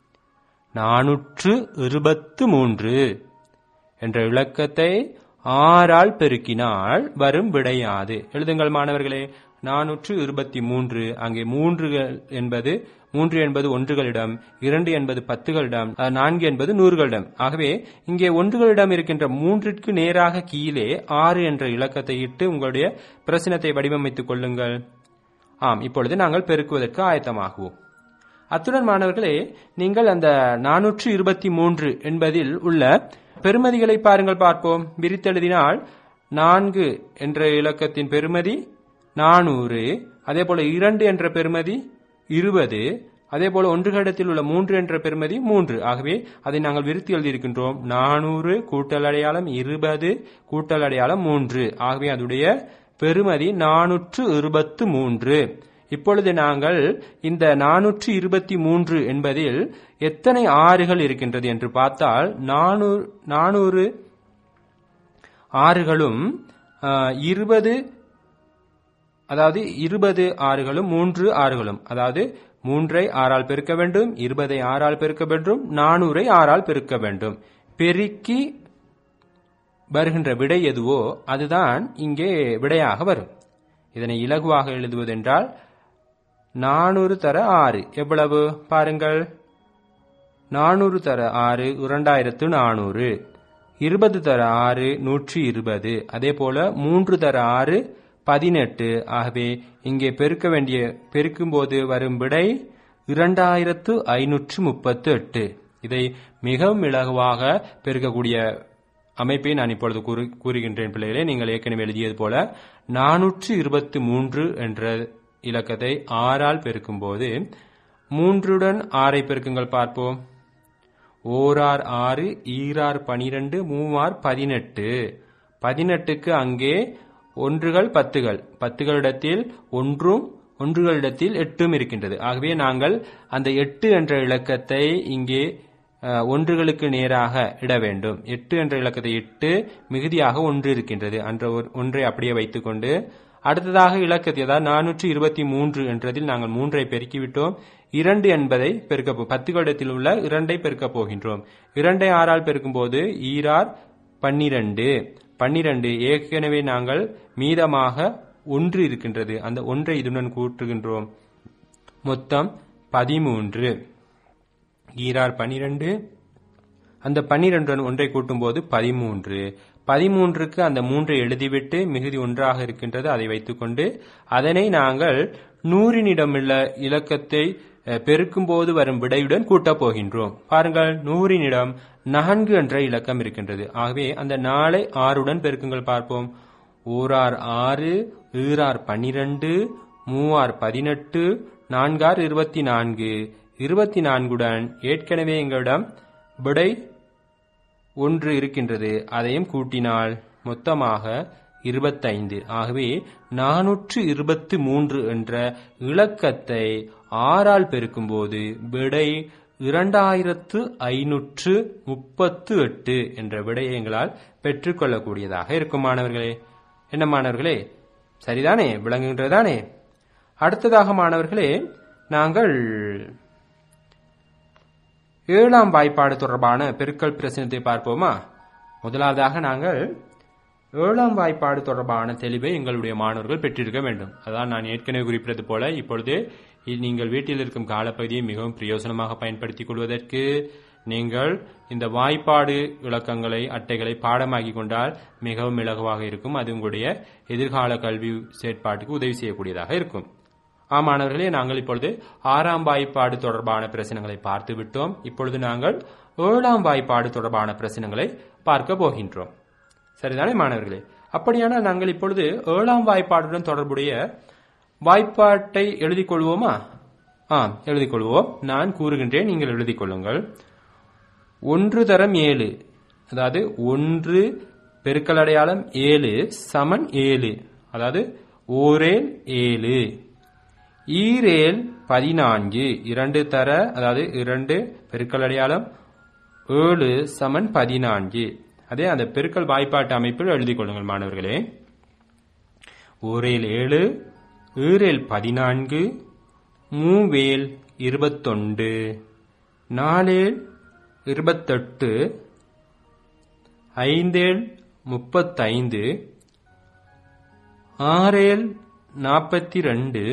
A: 423 என்ற இலக்கத்தை 6ஆல் பெருக்கினால் வரும் விடையாது. எழுதுங்கள் மாணவர்களே. 423 அங்கே 3 என்பது ஒன்றுகளிடம், 2 என்பது 10களிடம், 4 என்பது 100களிடம். ஆகவே இங்கே ஒன்றுகளிடம் இருக்கின்ற 3ற்கு நேராக கீழே 6 என்ற இலக்கத்தை இட்டு உங்களுடைய பிரச்சனத்தை வடிவமைத்துக் கொள்ளுங்கள். இப்பொழுது நாங்கள் பெருக்குவதற்கு ஆயத்தமாகுவோம். அத்துடன் மாணவர்களே, நீங்கள் அந்த 423 என்பதில் உள்ள பெறுமதிகளை பாருங்கள், பார்ப்போம். விரித்தெழுதினால் 4 என்ற இலக்கத்தின் பெறுமதி 400, அதே போல 2 என்ற பெறுமதி 20, அதே போல ஒன்றுகளிடத்தில் உள்ள 3 என்ற பெறுமதி 3. ஆகவே அதை நாங்கள் விரித்து எழுதியிருக்கின்றோம். 400 கூட்டல் அடையாளம் 20 கூட்டல் அடையாளம் 3. ஆகவே அதனுடைய பெறுமதி 423. இப்பொழுது நாங்கள் இந்த 423 என்பதில் எத்தனை ஆறுகள் இருக்கின்றது என்று பார்த்தால் 400 ஆறுகளும் 20 ஆறுகளும் 3 ஆறுகளும், அதாவது 3ஐ 6ஆல் பெருக்க வேண்டும், 20ஐ 6ஆல் பெருக்க வேண்டும், 400ஐ 6ஆல் பெருக்க வேண்டும். பெருக்கி வருகின்ற விடை எதுவோ அதுதான் இங்கே விடையாக வரும். இதனை இலகுவாக எழுதுவதென்றால் 400 தர 6 எவ்வளவு பாருங்கள். 400 தர 6 2400, 20 தர 6 120, அதே போல 3 தர 6 18. ஆகவே இங்கே பெருக்கும்போது வரும் விடை 2538. இதை மிகவும் இலகுவாக பெருக்கக்கூடிய அமைப்பை நான் இப்பொழுது கூறுகின்றேன் பிள்ளைகளே. நீங்கள் ஏற்கனவே எழுதியது போல 423 என்ற இலக்கத்தை 6ஆல் பெருக்கும்போது 3உடன் 6ஐ பெருக்குங்கள், பார்ப்போம். 1 6, 2 12, 3 18. 18க்கு அங்கே ஒன்றுகள் 10கள், 10களிடத்தில் ஒன்றும் ஒன்றுகளிடத்தில் 8ம் இருக்கின்றது. ஆகவே நாங்கள் அந்த 8 என்ற இலக்கத்தை இங்கே ஒன்றுகளுக்கு நேராக இட வேண்டும். 8 என்ற இலக்கத்தை இட்டு மிகுதியாக 1 இருக்கின்றது, அந்த ஒன்றை அப்படியே வைத்துக்கொண்டு அடுத்ததாக இலக்கத்தை, அதாவது 423 என்றதில் நாங்கள் 3ஐ பெருக்கிவிட்டோம். 2 என்பதை பெருக்க 10களிடத்தில் உள்ள 2ஐ பெருக்கப் போகின்றோம். 2ஐ 6ஆல் பெருக்கும்போது 12 12. ஏற்கனவே நாங்கள் மீதமாக 1 இருக்கின்றது, அந்த 1ஐ இதுடன் கூட்டுகின்றோம். மொத்தம் 13. 12, அந்த 12 1ஐ கூட்டும்போது 13. 13க்கு அந்த 3ஐ எழுதிவிட்டு மிகுதி 1ஆக இருக்கின்றது, அதை வைத்துக்கொண்டு அதனை நாங்கள் 100னிடமுள்ள இலக்கத்தை பெருக்கும்போது வரும் விடையுடன் கூட்டப் போகின்றோம். பாருங்கள், 100னிடம் 4 என்ற இலக்கம் இருக்கின்றது. ஆகவே அந்த 4ஐ 6உடன் பெருக்குங்கள், பார்ப்போம். 1 6, 2 12, 3 18, 4 24. 24உடன் ஏற்கனவே எங்களிடம் விடை 1 இருக்கின்றது, அதையும் கூட்டினால் மொத்தமாக 25. ஆகவே 423 என்ற இலக்கத்தை 6ஆல் பெருக்கும்போது விடை 2538 என்ற விடையை எங்களால் பெற்றுக்கொள்ளக்கூடியதாக இருக்கும். மாணவர்களே, என்ன மாணவர்களே, சரிதானே? விளங்குகின்றதானே? அடுத்ததாக மாணவர்களே, நாங்கள் 7ஆம் வாய்ப்பாடு தொடர்பான பெருக்கல் பிரச்சனத்தை பார்ப்போமா? முதலாவதாக நாங்கள் 7ஆம் வாய்ப்பாடு தொடர்பான தெளிவை எங்களுடைய மாணவர்கள் பெற்றிருக்க வேண்டும். அதான் நான் ஏற்கனவே குறிப்பிட்டது போல இப்பொழுது நீங்கள் வீட்டில் இருக்கும் காலப்பகுதியை மிகவும் பிரயோசனமாக பயன்படுத்திக் கொள்வதற்கு நீங்கள் இந்த வாய்ப்பாடு இலக்கங்களை அட்டைகளை பாடமாக்கி கொண்டால் மிகவும் இலகுவாக இருக்கும். அது உங்களுடைய எதிர்கால கல்வி செயற்பாட்டுக்கு உதவி செய்யக்கூடியதாக இருக்கும். மாணவர்களே, நாங்கள் இப்பொழுது 6ஆம் வாய்ப்பாடு தொடர்பான பிரச்சனைகளை பார்த்து விட்டோம். இப்பொழுது நாங்கள் 7ஆம் வாய்ப்பாடு தொடர்பான பிரச்சனைகளை பார்க்க போகின்றோம். சரிதானே மாணவர்களே? அப்படியானால் நாங்கள் இப்பொழுது 7ஆம் வாய்ப்பாடுடன் தொடர்புடைய வாய்ப்பாட்டை எழுதிக் கொள்வோமா? எழுதிக் கொள்வோம். நான் கூறுகின்றேன், நீங்கள் எழுதிக் கொள்ளுங்கள். 1 தரம் 7 அதாவது 1 பெருக்கல் அடையாளம் 7 சமன் 7. அதாவது ஓரேல் 7. ஈரேல் 14. 2 தர அதாவது 2 பெருக்கல் அடையாளம் 7 சமன் 14. அதே அந்த பெருக்கல் வாய்ப்பாட்டு அமைப்பில் எழுதிக் கொள்ளுங்கள் மாணவர்களே. ஓரேல் 7, ஈரேல் 14, மூவேல் 21, நாலேல் 28, ஐந்தேல் 35, ஆறேல் 42,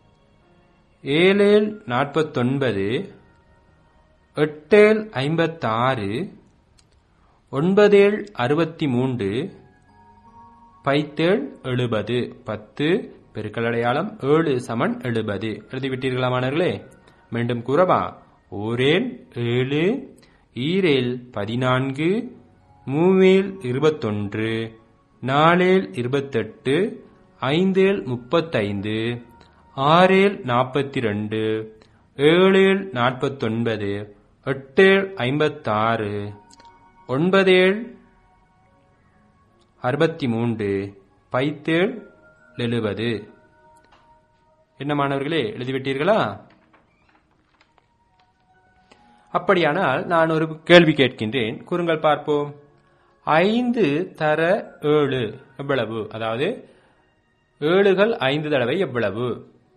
A: ஏழேல் 49, எட்டேல் 56, ஒன்பதேல் 63, பைத்தேல் 70. 10 பெருக்கல் அடையாளம் 7 சமன் 70. எழுதிவிட்டீர்களா மாணவர்களே? மீண்டும் கூறவா? ஓரேல் 7, ஈரேல் 14, மூவேல் 21, நாலேல் 28, ஐந்தேல் 35, ஆறேல் 42, ஏழேல் 49, எட்டேல் 56, ஒன்பதேல் 63, பைத்தேல் 70. என்ன மாணவர்களே, எழுதிவிட்டீர்களா? அப்படியானால் நான் ஒரு கேள்வி கேட்கின்றேன், கூறுங்கள் பார்ப்போம். 5 தர 7 எவ்வளவு? அதாவது 7கள் 5 தடவை எவ்வளவு?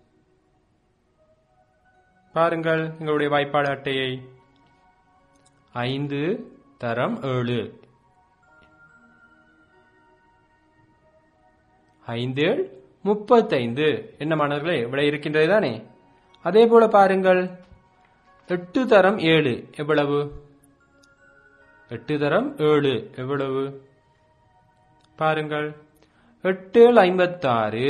A: பாருங்கள் எங்களுடைய வாய்ப்பாடு அட்டையை. 5 தரம் 7, 5 35. என்ன மாணவர்களே, விடை இருக்கின்றது தானே? அதே போல பாருங்கள், 8 தரம் 7 எவ்வளவு? 8 தரம் 7 எவ்வளவு? பாருங்கள், 8 56,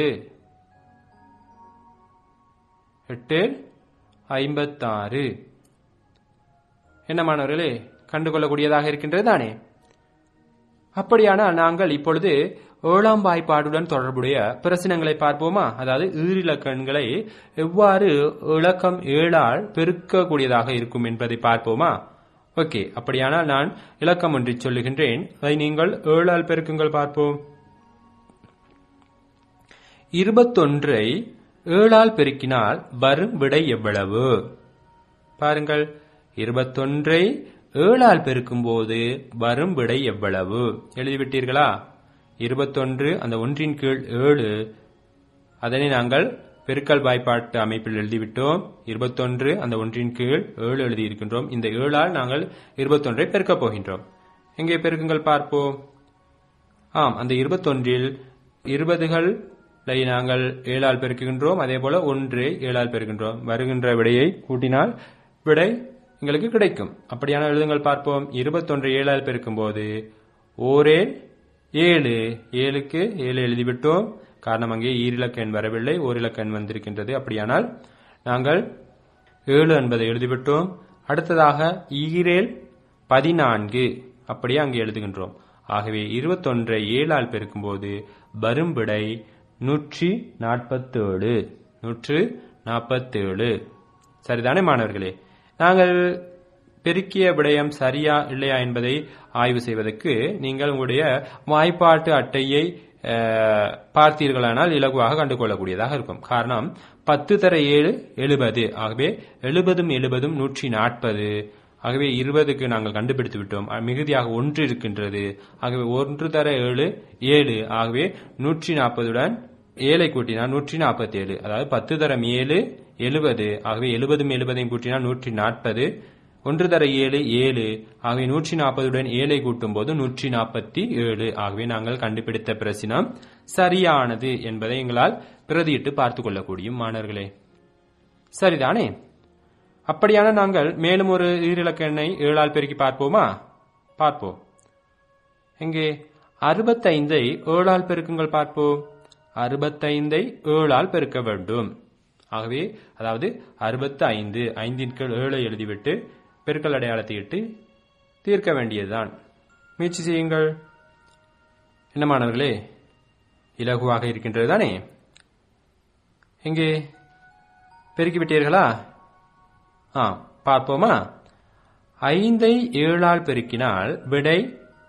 A: 8 56. என்ன மாணவர்களே, கண்டுகொள்ளக்கூடியதாக இருக்கின்றது தானே? அப்படியானால் நாங்கள் இப்பொழுது 7ஆம் வாய்ப்பாடுடன் தொடர்புடைய பிரச்சனைகளை பார்ப்போமா? அதாவது ஈரிலக்கண்களை எவ்வாறு இலக்கம் 7ஆல் பெருக்கக்கூடியதாக இருக்கும் என்பதை பார்ப்போமா? ஓகே, அப்படியானால் நான் இலக்கம் ஒன்றை சொல்லுகின்றேன், அதை நீங்கள் 7ஆல் பெருக்குங்கள் பார்ப்போம். 21ஐ 7ஆல் பெருக்கினால் வரும் விடை எவ்வளவு? பாருங்கள், 21ஐ 7ஆல் பெருக்கும் போது வரும் விடை எவ்வளவு? எழுதிவிட்டீர்களா? 21 அந்த ஒன்றின் கீழ் 7, அதனை நாங்கள் பெருக்கல் வாய்ப்பாட்டு அமைப்பில் எழுதிவிட்டோம். 21 அந்த ஒன்றின் கீழ் 7 எழுதியிருக்கின்றோம். இந்த 7ஆல் நாங்கள் 21ஐ பெருக்கப் போகின்றோம். எங்கே பெருக்குங்கள் பார்ப்போம். ஆம், அந்த 21இல் 20களை நாங்கள் 7ஆல் பெருக்குகின்றோம். அதே போல 1 7ஆல் பெருக்கின்றோம். வருகின்ற விடையை கூட்டினால் விடை எங்களுக்கு கிடைக்கும். அப்படியான எழுதுங்கள் பார்ப்போம். 21 7ஆல் பெருக்கும் போது ஓரேல் 7, 7க்கு 7 எழுதிவிட்டோம். காரணம் அங்கே ஈரிலக்க எண் வரவில்லை, ஓரிலக்க எண் வந்திருக்கின்றது. அப்படியானால் நாங்கள் 7 என்பதை எழுதிவிட்டோம். அடுத்ததாக ஈரேல் 14 அப்படியே அங்கே எழுதுகின்றோம். ஆகவே 21ஐ 7ஆல் பெருக்கும் போது வரும் விடை 147. 147. சரிதானே மாணவர்களே? நாங்கள் பெருக்கிய விடயம் சரியா இல்லையா என்பதை ஆய்வு செய்வதற்கு நீங்கள் உங்களுடைய வாய்ப்பாட்டு அட்டையை பார்த்தீர்களானால் இலகுவாக கண்டுகொள்ளக்கூடியதாக இருக்கும். காரணம் 10 தர 7 70. ஆகவே 70ம் 70ம் 140. ஆகவே 20க்கு நாங்கள் கண்டுபிடித்து விட்டோம். மிகுதியாக 1 இருக்கின்றது. ஆகவே 1 தர 7 7. ஆகவே 140உடன் 7ஐ கூட்டினால் 147. அதாவது 10 தரம் 7 70. ஆகவே 70ம் 70ஐயும் கூட்டினால் 140. 1 தர 7 7. ஆகவே 140உடன் 7ஐ கூட்டும் போது 147. ஆகவே நாங்கள் கண்டுபிடித்த பிரச்சனம் சரியானது என்பதை எங்களால் பிரதியிட்டு பார்த்துக் கொள்ளக்கூடிய மாணவர்களே. சரிதானே? அப்படியான நாங்கள் மேலும் ஒரு ஈரிலக்க எண்ணை 7ஆல் பெருக்கி பார்ப்போமா? பார்ப்போம். எங்கே 65ஐ 7ஆல் பெருக்குங்கள் பார்ப்போம். 65ஐ 7ஆல் பெருக்க வேண்டும். ஆகவே அதாவது 65 5ன் கீழ் 7ஐ எழுதிவிட்டு பெருக்கல் அடையாளத்தை இட்டு தீர்க்க வேண்டியதுதான். முயற்சி செய்யுங்கள். என்ன மாணவர்களே, இலகுவாக இருக்கின்றது தானே? எங்கே பெருக்கிவிட்டீர்களா? பார்ப்போமா? 5ஐ 7ஆல் பெருக்கினால் விடை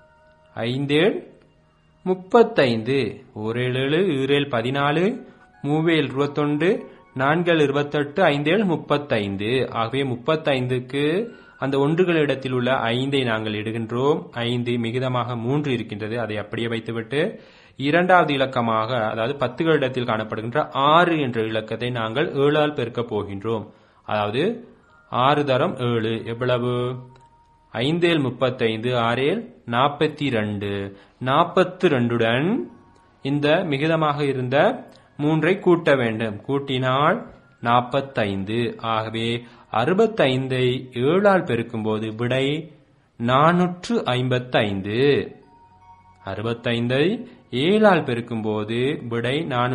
A: ஐந்தேழ் 35, ஓரேழு ஈரேழ் 14, மூவேல் 21, நான்கேழ் 28, ஐந்தேழ் 35. ஆகவே 35க்கு அந்த ஒன்றுகளிடத்தில் உள்ள 5ஐ நாங்கள் இடுகின்றோம். 5 மிகுதமாக 3 இருக்கின்றது, அதை அப்படியே வைத்துவிட்டு இரண்டாவது இலக்கமாக, அதாவது 10களிடத்தில் காணப்படுகின்ற 6 என்ற இலக்கத்தை நாங்கள் 7ஆல் பெருக்கப் போகின்றோம். அதாவது 6 தரம் 7 எவ்வளவு? 5 35, 6 42. 42உடன் இந்த மிகுதமாக இருந்த 3ஐ கூட்ட வேண்டும். கூட்டினால் 45. ஆகவே 65ஐ 7ஆல் பெருக்கும்போது விடை 455. 65ஐ 7ஆல் பெருக்கும்போது விடை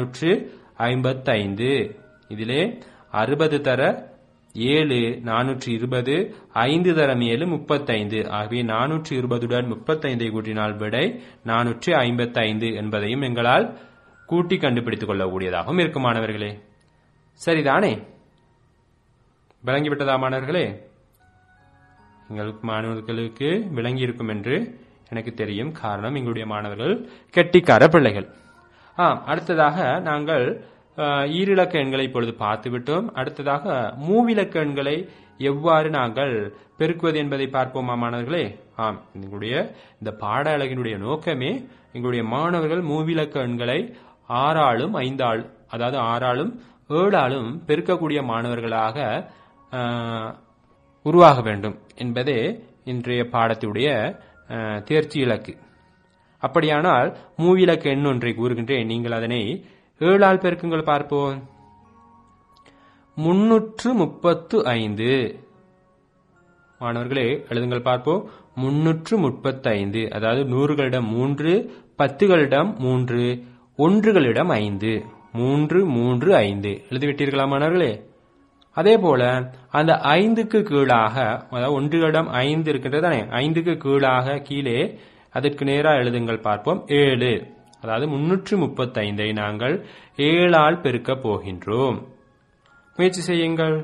A: 455. இதிலே 60 தர 7 420, 5 தரம் 7 35. ஆகவே 420உடன் 35ஐ கூட்டினால் விடை 455 என்பதையும் எங்களால் கூட்டி கண்டுபிடித்துக் கொள்ளக்கூடியதாகவும் இருக்கும் மாணவர்களே. சரிதானே? விளங்கிவிட்டதா மாணவர்களே? மாணவர்களுக்கு விளங்கி இருக்கும் என்று எனக்கு தெரியும். காரணம், எங்களுடைய மாணவர்கள் கெட்டிக்கார பிள்ளைகள். அடுத்ததாக நாங்கள் ஈரிலக்க எண்களை இப்பொழுது பார்த்துவிட்டோம். அடுத்ததாக மூவிலக்க எண்களை எவ்வாறு நாங்கள் பெருக்குவது என்பதை பார்ப்போமா மாணவர்களே? எங்களுடைய இந்த பாட அழகினுடைய நோக்கமே எங்களுடைய மாணவர்கள் மூவிலக்க எண்களை 6ஆலும் 5ஆல், அதாவது 6ஆலும் 7ஆலும் பெருக்கக்கூடிய மாணவர்களாக உருவாக வேண்டும் என்பதே இன்றைய பாடத்துடைய தேர்ச்சி இலக்கு. அப்படியானால் மூவிலக்க எண் ஒன்றை கூறுகின்றேன், நீங்கள் அதனை 7ஆல் பெருக்குங்கள் பார்ப்போம். 335. மாணவர்களே எழுதுங்கள் பார்ப்போம். 335, அதாவது 100களிடம் 3, 10களிடம் 3, ஒன்றுகளிடம் 5. 3 3 5 எழுதிவிட்டீர்களா மாணவர்களே? அதே போல அந்த 5க்கு கீழாக, அதாவது ஒன்றுகளிடம் 5 இருக்கின்றதானே, 5க்கு கீழாக கீழே அதற்கு நேராக எழுதுங்கள் பார்ப்போம். 7, அதாவது 335ஐ நாங்கள் 7ஆல் பெருக்க போகின்றோம். முயற்சி செய்யுங்கள்.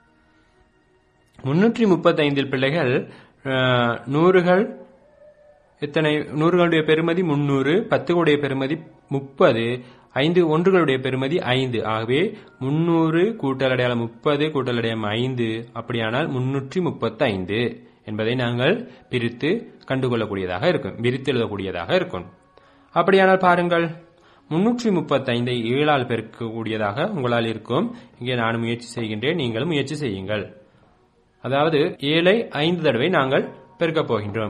A: 335 பிள்ளைகள் 100கள் எத்தனை? 100களுடைய பெறுமதி 300, 10களுடைய பெறுமதி 30, 5 ஒன்றுகளுடைய பெறுமதி 5. ஆகவே 300 கூட்டல் அடையாளம் 30 கூட்டல் அடையாளம் 5, அப்படியானால் 335 என்பதை நாங்கள் பிரித்து கண்டுகொள்ளக்கூடியதாக இருக்கும், விரித்து எழுதக்கூடியதாக இருக்கும். அப்படியானால் பாருங்கள், 335ஐ 7ஆல் பெருக்கக்கூடியதாக உங்களால் இருக்கும். இங்கே நான் முயற்சி செய்கின்றேன், நீங்களும் முயற்சி செய்யுங்கள். அதாவது 7ஐ 5 தடவை நாங்கள் பெருக்கப் போகின்றோம்.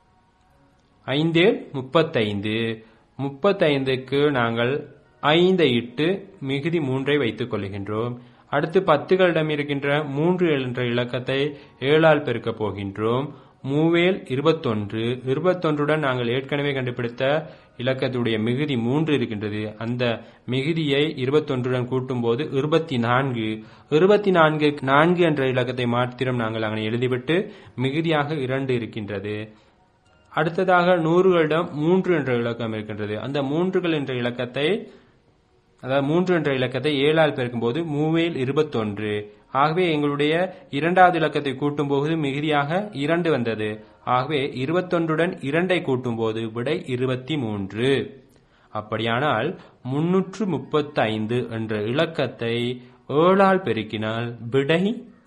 A: 5 35, 35க்கு நாங்கள் 5ஐ இட்டு மிகுதி 3ஐ வைத்துக் கொள்கின்றோம். அடுத்து 10களிடம் இருக்கின்ற 3 என்ற இலக்கத்தை 7ஆல் பெருக்கப் போகின்றோம். 3 21, 21உடன் நாங்கள் ஏற்கனவே கண்டுபிடித்த இலக்கத்துடைய மிகுதி 3 இருக்கின்றது. அந்த மிகுதியை 21உடன் கூட்டும் போது 24. 24 4 என்ற இலக்கத்தை மாத்திரம் நாங்கள் அங்கே எழுதிவிட்டு மிகுதியாக 2 இருக்கின்றது. அடுத்ததாக 100களிடம் 3 என்ற இலக்கம் இருக்கின்றது. அந்த 3 என்ற இலக்கத்தை, அதாவது 3 என்ற இலக்கத்தை 7ஆல் பெருக்கும் போது 3 21. ஆகவே எங்களுடைய இரண்டாவது இலக்கத்தை கூட்டும் போது மிகுதியாக 2 வந்தது. ஆகவே 21உடன் 2ஐ கூட்டும் போது விடை 23. அப்படியானால் 335 என்ற இலக்கத்தை 7ஆல் பெருக்கினால் விடை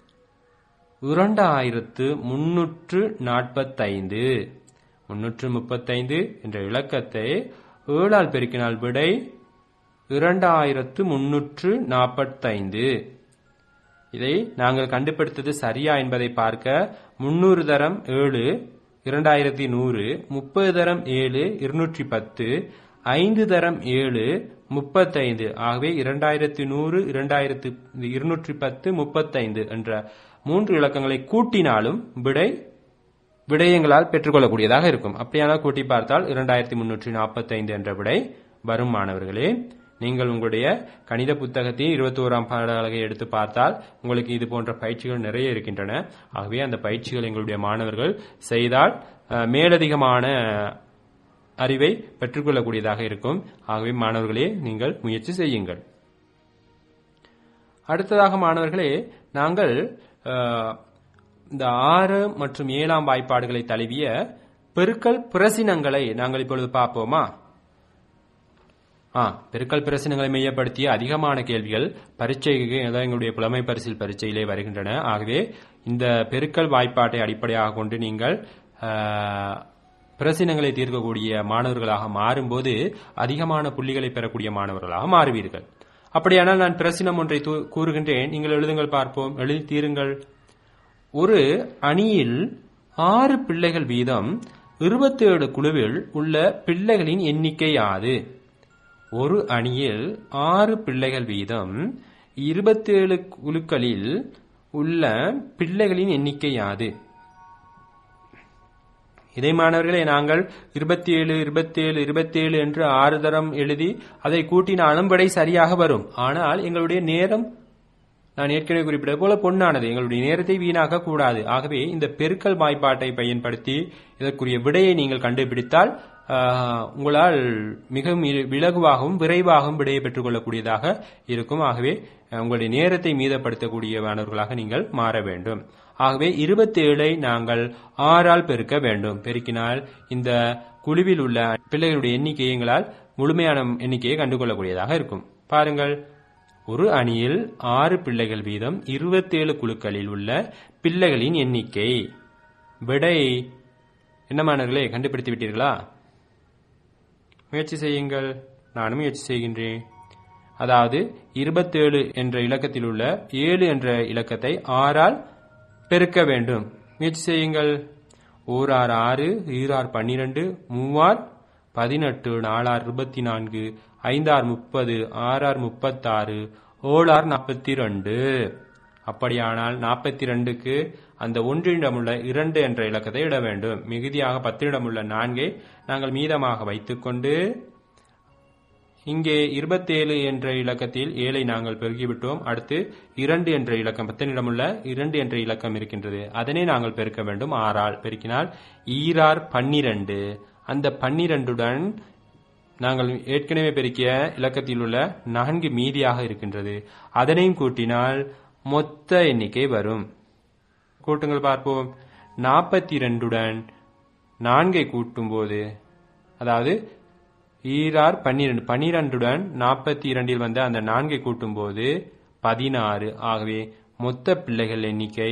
A: 2345. 335 என்ற இலக்கத்தை 7ஆல் பெருக்கினால் விடை 2345. இதை நாங்கள் கண்டுபிடித்தது சரியா என்பதை பார்க்க 300 தரம் 7 2100, 30 தரம் 7 210, 5 தரம் 7 35. ஆகவே 2100, 2210, 35 என்ற 3 இலக்கங்களை கூட்டினாலும் விடயங்களால் பெற்றுக்கொள்ளக்கூடியதாக இருக்கும். அப்படியானால் கூட்டி பார்த்தால் 2345 என்ற விடை வரும். மாணவர்களே, நீங்கள் உங்களுடைய கணித புத்தகத்தையும் 21ஆம் பாட அலகை எடுத்து பார்த்தால் உங்களுக்கு இது போன்ற பயிற்சிகள் நிறைய இருக்கின்றன. ஆகவே அந்த பயிற்சிகள் எங்களுடைய மாணவர்கள் செய்தால் மேலதிகமான அறிவை பெற்றுக்கொள்ளக்கூடியதாக இருக்கும். ஆகவே மாணவர்களே, நீங்கள் முயற்சி செய்யுங்கள். அடுத்ததாக மாணவர்களே, நாங்கள் இந்த 6 மற்றும் 7ஆம் வாய்ப்பாடுகளை தழுவிய பெருக்கல் பிரசினங்களை நாங்கள் இப்பொழுது பார்ப்போமா? பெருக்கல் பிரசினங்களை மையப்படுத்திய அதிகமான கேள்விகள் பரீட்சைக்கு எங்களுடைய புலமை பரிசில் பரீட்சையிலே வருகின்றன. ஆகவே இந்த பெருக்கல் வாய்ப்பாட்டை அடிப்படையாக கொண்டு நீங்கள் பிரசினங்களை தீர்க்கக்கூடிய மாணவர்களாக மாறும்போது அதிகமான புள்ளிகளை பெறக்கூடிய மாணவர்களாக மாறுவீர்கள். அப்படியானால் நான் பிரசினம் ஒன்றை கூறுகின்றேன், நீங்கள் எழுதுங்கள், பார்ப்போம். எழுதி தீருங்கள். ஒரு அணியில் 6 பிள்ளைகள் வீதம் 27 குழுவில் உள்ள பிள்ளைகளின் எண்ணிக்கை யாது? ஒரு அணியில் 6 பிள்ளைகள் வீதம் 27 குழுக்களில் உள்ள பிள்ளைகளின் எண்ணிக்கை யாது? இதை மாணவர்களே நாங்கள் 27 27 27 என்று 6 தரம் எழுதி அதை கூட்டினாலும் விடை சரியாக வரும். ஆனால் எங்களுடைய நேரம் நான் ஏற்கனவே குறிப்பிட்டது போல பொன்னானது. எங்களுடைய நேரத்தை வீணாக்க கூடாது. ஆகவே இந்த பெருக்கல் வாய்ப்பாட்டை பயன்படுத்தி இதற்குரிய விடையை நீங்கள் கண்டுபிடித்தால் உங்களால் மிகவும் இலகுவாகவும் விரைவாகவும் விடையை பெற்றுக் கொள்ளக்கூடியதாக இருக்கும். ஆகவே உங்களுடைய நேரத்தை மீதப்படுத்தக்கூடிய மாணவர்களாக நீங்கள் மாற வேண்டும். ஆகவே 27ஐ நாங்கள் 6ஆல் பெருக்க வேண்டும். பெருக்கினால் இந்த குழுவில் உள்ள பிள்ளைகளுடைய எண்ணிக்கையை எங்களால் முழுமையான எண்ணிக்கையை கண்டுகொள்ளக்கூடியதாக இருக்கும். பாருங்கள், ஒரு அணியில் 6 பிள்ளைகள் வீதம் 27 குழுக்களில் உள்ள பிள்ளைகளின் எண்ணிக்கை. விடை என்ன மாணவர்களே, கண்டுபிடித்து விட்டீர்களா? முயற்சி செய்யுங்கள். நானும் முயற்சி செய்கின்றேன். அதாவது 27 என்ற இலக்கத்தில் உள்ள 7 என்ற இலக்கத்தை 6ஆல் பெருக்க வேண்டும். முயற்சி செய்யுங்கள். 1 6 6, 2 6 12, 3 6 18, 4 6 24, 5 6 30, 6 6 36, 7 6 42. அப்படியானால் 42க்கு அந்த ஒன்றிடமுள்ள 2 என்ற இலக்கத்தை இட வேண்டும். மிகுதியாக 10இடமுள்ள 4ஐ நாங்கள் மீதமாக வைத்துக்கொண்டு இங்கே 27 என்ற இலக்கத்தில் 7ஐ நாங்கள் பெருக்கிவிட்டோம். அடுத்து 2 என்ற இலக்கம், 10இடமுள்ள 2 என்ற இலக்கம் இருக்கின்றது. அதனை நாங்கள் பெருக்க வேண்டும் 6ஆல். பெருக்கினால் 2 12. அந்த 12உடன் நாங்கள் ஏற்கனவே பெருக்கிய இலக்கத்தில் உள்ள 4 மீதியாக இருக்கின்றது. அதனையும் கூட்டினால் மொத்த எண்ணிக்கை வரும். கூட்டுங்கள் பார்ப்போம். 42உடன் 4ஐ கூட்டும் போது, அதாவது 2 12, 12உடன் 42இல் வந்த அந்த 4ஐ கூட்டும் போது 16. ஆகவே மொத்த பிள்ளைகள் எண்ணிக்கை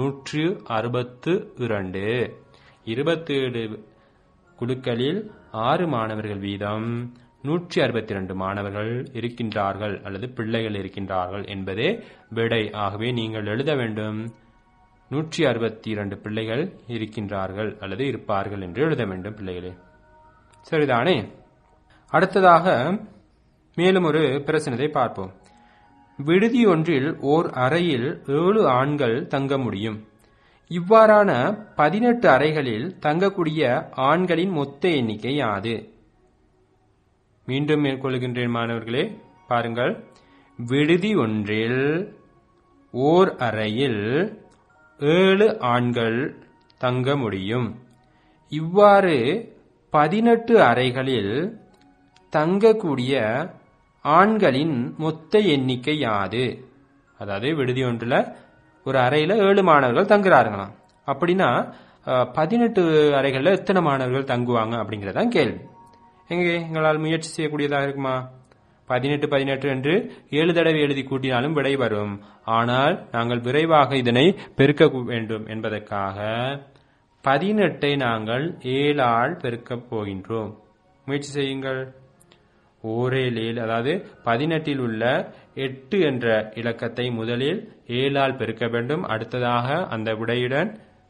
A: 162. 27 குழுக்களில் 6 மாணவர்கள் வீதம் 162 மாணவர்கள் இருக்கின்றார்கள் அல்லது பிள்ளைகள் இருக்கின்றார்கள் என்பதே விடை. ஆகவே நீங்கள் எழுத வேண்டும் 162 பிள்ளைகள் இருக்கின்றார்கள் அல்லது இருப்பார்கள் என்று எழுத வேண்டும் பிள்ளைகளே. சரிதானே? அடுத்ததாக மேலும் ஒரு பிரச்சனத்தை பார்ப்போம். விடுதி ஒன்றில் ஓர் அறையில் 7 ஆண்கள் தங்க முடியும். இவ்வாறான 18 அறைகளில் தங்கக்கூடிய ஆண்களின் மொத்த எண்ணிக்கை யாது? மீண்டும் மேற்கொள்கின்றேன் மாணவர்களே, பாருங்கள். விடுதி ஒன்றில் ஓர் அறையில் 7 ஆண்கள் தங்க முடியும். இவ்வாறு 18 அறைகளில் தங்கக்கூடிய ஆண்களின் மொத்த எண்ணிக்கை யாது? அதாவது விடுதி ஒன்றில் ஒரு அறையில் 7 மாணவர்கள் தங்குறாருங்களாம். அப்படின்னா 18 அறைகளில் எத்தனை மாணவர்கள் தங்குவாங்க அப்படிங்கிறதான் கேள்வி. எங்களால் முயற்சி செய்யக்கூடியதாக இருக்குமா? 18 18 என்று 7 தடவை எழுதி கூட்டினாலும் விடை வரும். ஆனால் நாங்கள் விரைவாக இதனை பெருக்க வேண்டும் என்பதற்காக 18ஐ நாங்கள் 7ஆல் பெருக்கப் போகின்றோம். முயற்சி செய்யுங்கள். 7 அதாவது 18இல் உள்ள 8 என்ற இலக்கத்தை முதலில் 7ஆல் பெருக்க வேண்டும். அடுத்ததாக அந்த விடையுடன்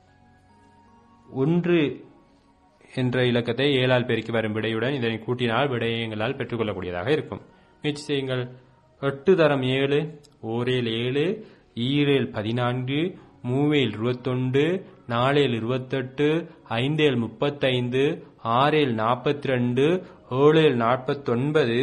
A: 1 என்ற இலக்கத்தை 7ஆல் பெருக்கி வரும் விடையுடன் இதனை கூட்டினால் விடையை எங்களால் பெற்றுக்கொள்ளக்கூடியதாக இருக்கும். முயற்சி செய்யுங்கள். 8 தரம் 7, 1 7, 2 14, 3 21, 4 28, 5 35, 6 42, 7 49,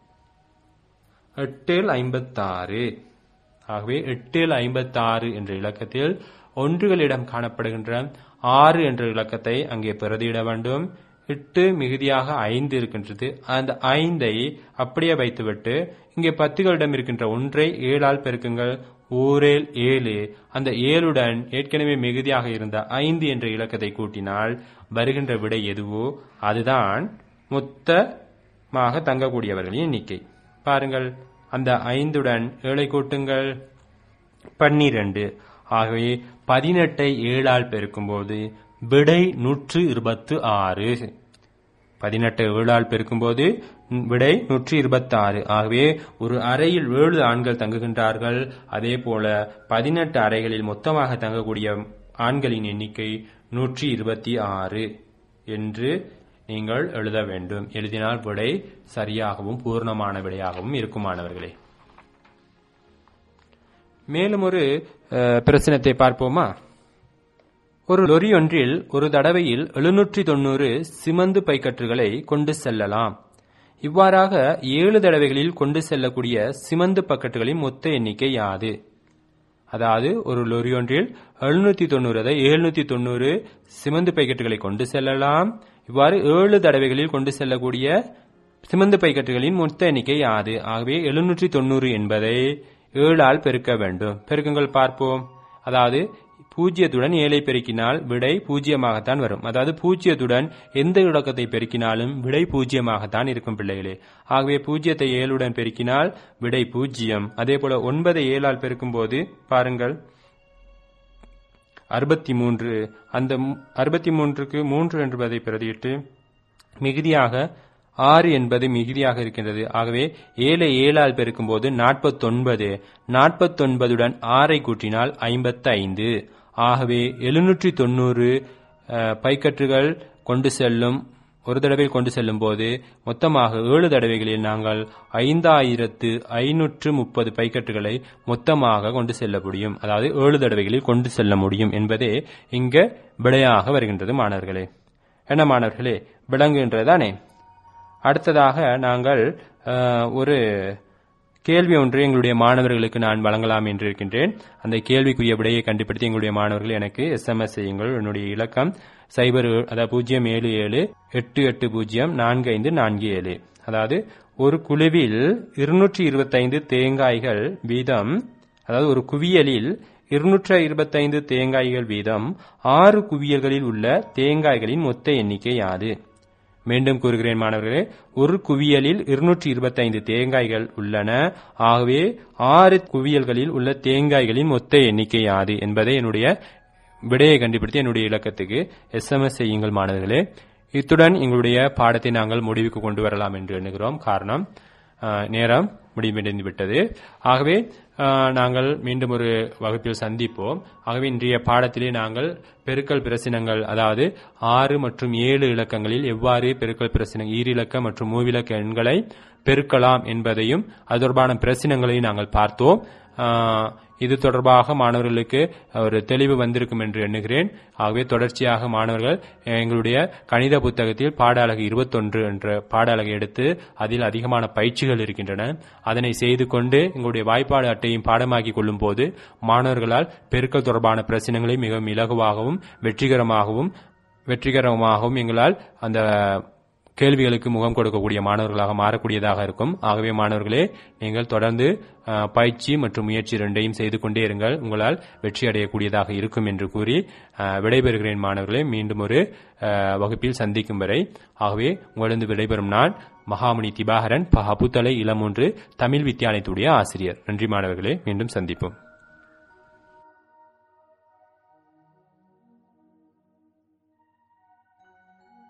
A: 8 56. ஆகவே 8 56 என்ற இலக்கத்தில் ஒன்றுகளிடம் காணப்படுகின்ற 6 என்ற இலக்கத்தை அங்கே பிரதியிட வேண்டும். 8 மிகுதியாக 5 இருக்கின்றது. அந்த 5ஐ அப்படியே வைத்துவிட்டு இங்கே 10களிடம் இருக்கின்ற 1ஐ 7ஆல் பெருக்குங்கள். ஓரேல் 7. அந்த 7உடன் ஏற்கனவே மிகுதியாக இருந்த 5 என்ற இலக்கத்தை கூட்டினால் வருகின்ற விடை எதுவோ அதுதான் மொத்தமாக தங்கக்கூடியவர்களின் எண்ணிக்கை. பாருங்கள், அந்த 5உடன் 7ஐ கூட்டுங்கள், 12. ஆகவே 18ஐ 7ஆல் பெருக்கும்போது விடை 126. 18 7ஆல் பெருக்கும்போது விடை 126. ஆகவே ஒரு அறையில் 7 ஆண்கள் தங்குகின்றார்கள். அதே போல 18 அறைகளில் மொத்தமாக தங்கக்கூடிய ஆண்களின் எண்ணிக்கை 126 என்று நீங்கள் எழுத வேண்டும். எழுதினால் விடை சரியாகவும் பூர்ணமான விடையாகவும் இருக்குமானவர்களே. மேலும் ஒரு பிரச்சனத்தை பார்ப்போமா? ஒரு லொரி ஒன்றில் ஒரு தடவையில் 790 சிமந்து பைக்கற்றுகளை கொண்டு செல்லலாம். இவ்வாறாக 7 தடவைகளில் கொண்டு செல்லக்கூடிய சிமந்து பக்கெட்டுகளின் மொத்த எண்ணிக்கை யாது? அதாவது ஒரு லொரி ஒன்றில் 790 சிமந்து பைக்கெட்டுகளை கொண்டு செல்லலாம். இவ்வாறு 7 தடவைகளில் கொண்டு செல்லக்கூடிய சிமந்து பைக்கெட்டுகளின் மொத்த எண்ணிக்கை யாது? ஆகவே 790 என்பதை 7ஆல் பெருக்க வேண்டும். பெருக்குங்கள் பார்ப்போம். அதாவது 0த்துடன் 7ஐ பெருக்கினால் விடை 0ஆகத்தான் வரும். அதாவது 0த்துடன் எந்த இலக்கத்தை பெருக்கினாலும் விடை 0ஆகத்தான் இருக்கும் பிள்ளைகளே. ஆகவே 0ஐ 7உடன் பெருக்கினால் விடை 0. அதே போல 9ஐ 7ஆல் பெருக்கும் போது பாருங்கள் 63. அந்த 63க்கு 3 என்பதை பிரதியிட்டு மிகுதியாக 6 என்பது மிகுதியாக இருக்கின்றது. ஆகவே 7ஐ 7ஆல் பெருக்கும் போது 49. 49உடன் 6ஐ கூட்டினால் 55. ஆகவே 790 பைக்கற்றுகள் கொண்டு செல்லும் ஒரு தடவை கொண்டு செல்லும் போது மொத்தமாக 7 தடவைகளில் நாங்கள் 5530 பைக்கற்றுகளை மொத்தமாக கொண்டு செல்ல முடியும். அதாவது 7 தடவைகளில் கொண்டு செல்ல முடியும் என்பதே இங்க விடையாக வருகின்றது மாணவர்களே. என்ன மாணவர்களே, விளங்குகின்றதானே? அடுத்ததாக நாங்கள் ஒரு கேள்வி ஒன்று எங்களுடைய மாணவர்களுக்கு நான் வழங்கலாம் என்று இருக்கின்றேன். அந்த கேள்விக்குரிய விடையை கண்டுபிடித்து எங்களுடைய மாணவர்கள் எனக்கு SMS செய்யுங்கள். என்னுடைய இலக்கம் 07788804547. அதாவது ஒரு குழுவில் 225 தேங்காய்கள் வீதம், அதாவது ஒரு குவியலில் 225 தேங்காய்கள் வீதம் 6 குவியல்களில் உள்ள தேங்காய்களின் மொத்த எண்ணிக்கை யாது? மீண்டும் கூறுகிறேன் மாணவர்களே, ஒரு குவியலில் 225 தேங்காய்கள் உள்ளன. ஆகவே 6 குவியல்களில் உள்ள தேங்காய்களின் மொத்த எண்ணிக்கை யாது என்பதை என்னுடைய விடையை கண்டுபிடித்து என்னுடைய இலக்கத்துக்கு SMS செய்யுங்கள் மாணவர்களே. இத்துடன் எங்களுடைய பாடத்தை நாங்கள் முடிவுக்கு கொண்டு வரலாம் என்று எண்ணுகிறோம். காரணம் நேரம் முடிவடைந்து விட்டது. ஆகவே நாங்கள் மீண்டும் ஒரு வகுப்பில் சந்திப்போம். ஆகவே இன்றைய பாடத்திலே நாங்கள் பெருக்கல் பிரசினங்கள், அதாவது 6 மற்றும் 7 இலக்கங்களில் எவ்வாறு பெருக்கல் பிரசின ஈரிலக்க மற்றும் மூவிலக்க எண்களை பெருக்கலாம் என்பதையும் அது தொடர்பான பிரசினங்களையும் நாங்கள் பார்த்தோம். இது தொடர்பாக மாணவர்களுக்கு ஒரு தெளிவு வந்திருக்கும் என்று எண்ணுகிறேன். ஆகவே தொடர்ச்சியாக மாணவர்கள் எங்களுடைய கணித புத்தகத்தில் பாட அலகு 21 என்ற பாட அலகை எடுத்து அதில் அதிகமான பயிற்சிகள் இருக்கின்றன. அதனை செய்து கொண்டு எங்களுடைய வாய்ப்பாடு அட்டையும் பாடமாக்கி கொள்ளும் போது மாணவர்களால் பெருக்கல் தொடர்பான பிரச்சனைகளை மிகவும் இலகுவாகவும் வெற்றிகரமாகவும் எங்களால் அந்த கேள்விகளுக்கு முகம் கொடுக்கக்கூடிய மாணவர்களாக மாறக்கூடியதாக இருக்கும். ஆகவே மாணவர்களே, நீங்கள் தொடர்ந்து பயிற்சி மற்றும் முயற்சி இரண்டையும் செய்து கொண்டே இருங்கள். உங்களால் வெற்றி அடையக்கூடியதாக இருக்கும் என்று கூறி விடைபெறுகிறேன் மாணவர்களே. மீண்டும் ஒரு வகுப்பில் சந்திக்கும் வரை. ஆகவே உங்களிடம் விடைபெறும் நான் மகாமுனி திபாகரன், பகுத்தலை இளமூன்று தமிழ் வித்தியாலயத்துடைய ஆசிரியர். நன்றி மாணவர்களே, மீண்டும் சந்திப்போம்.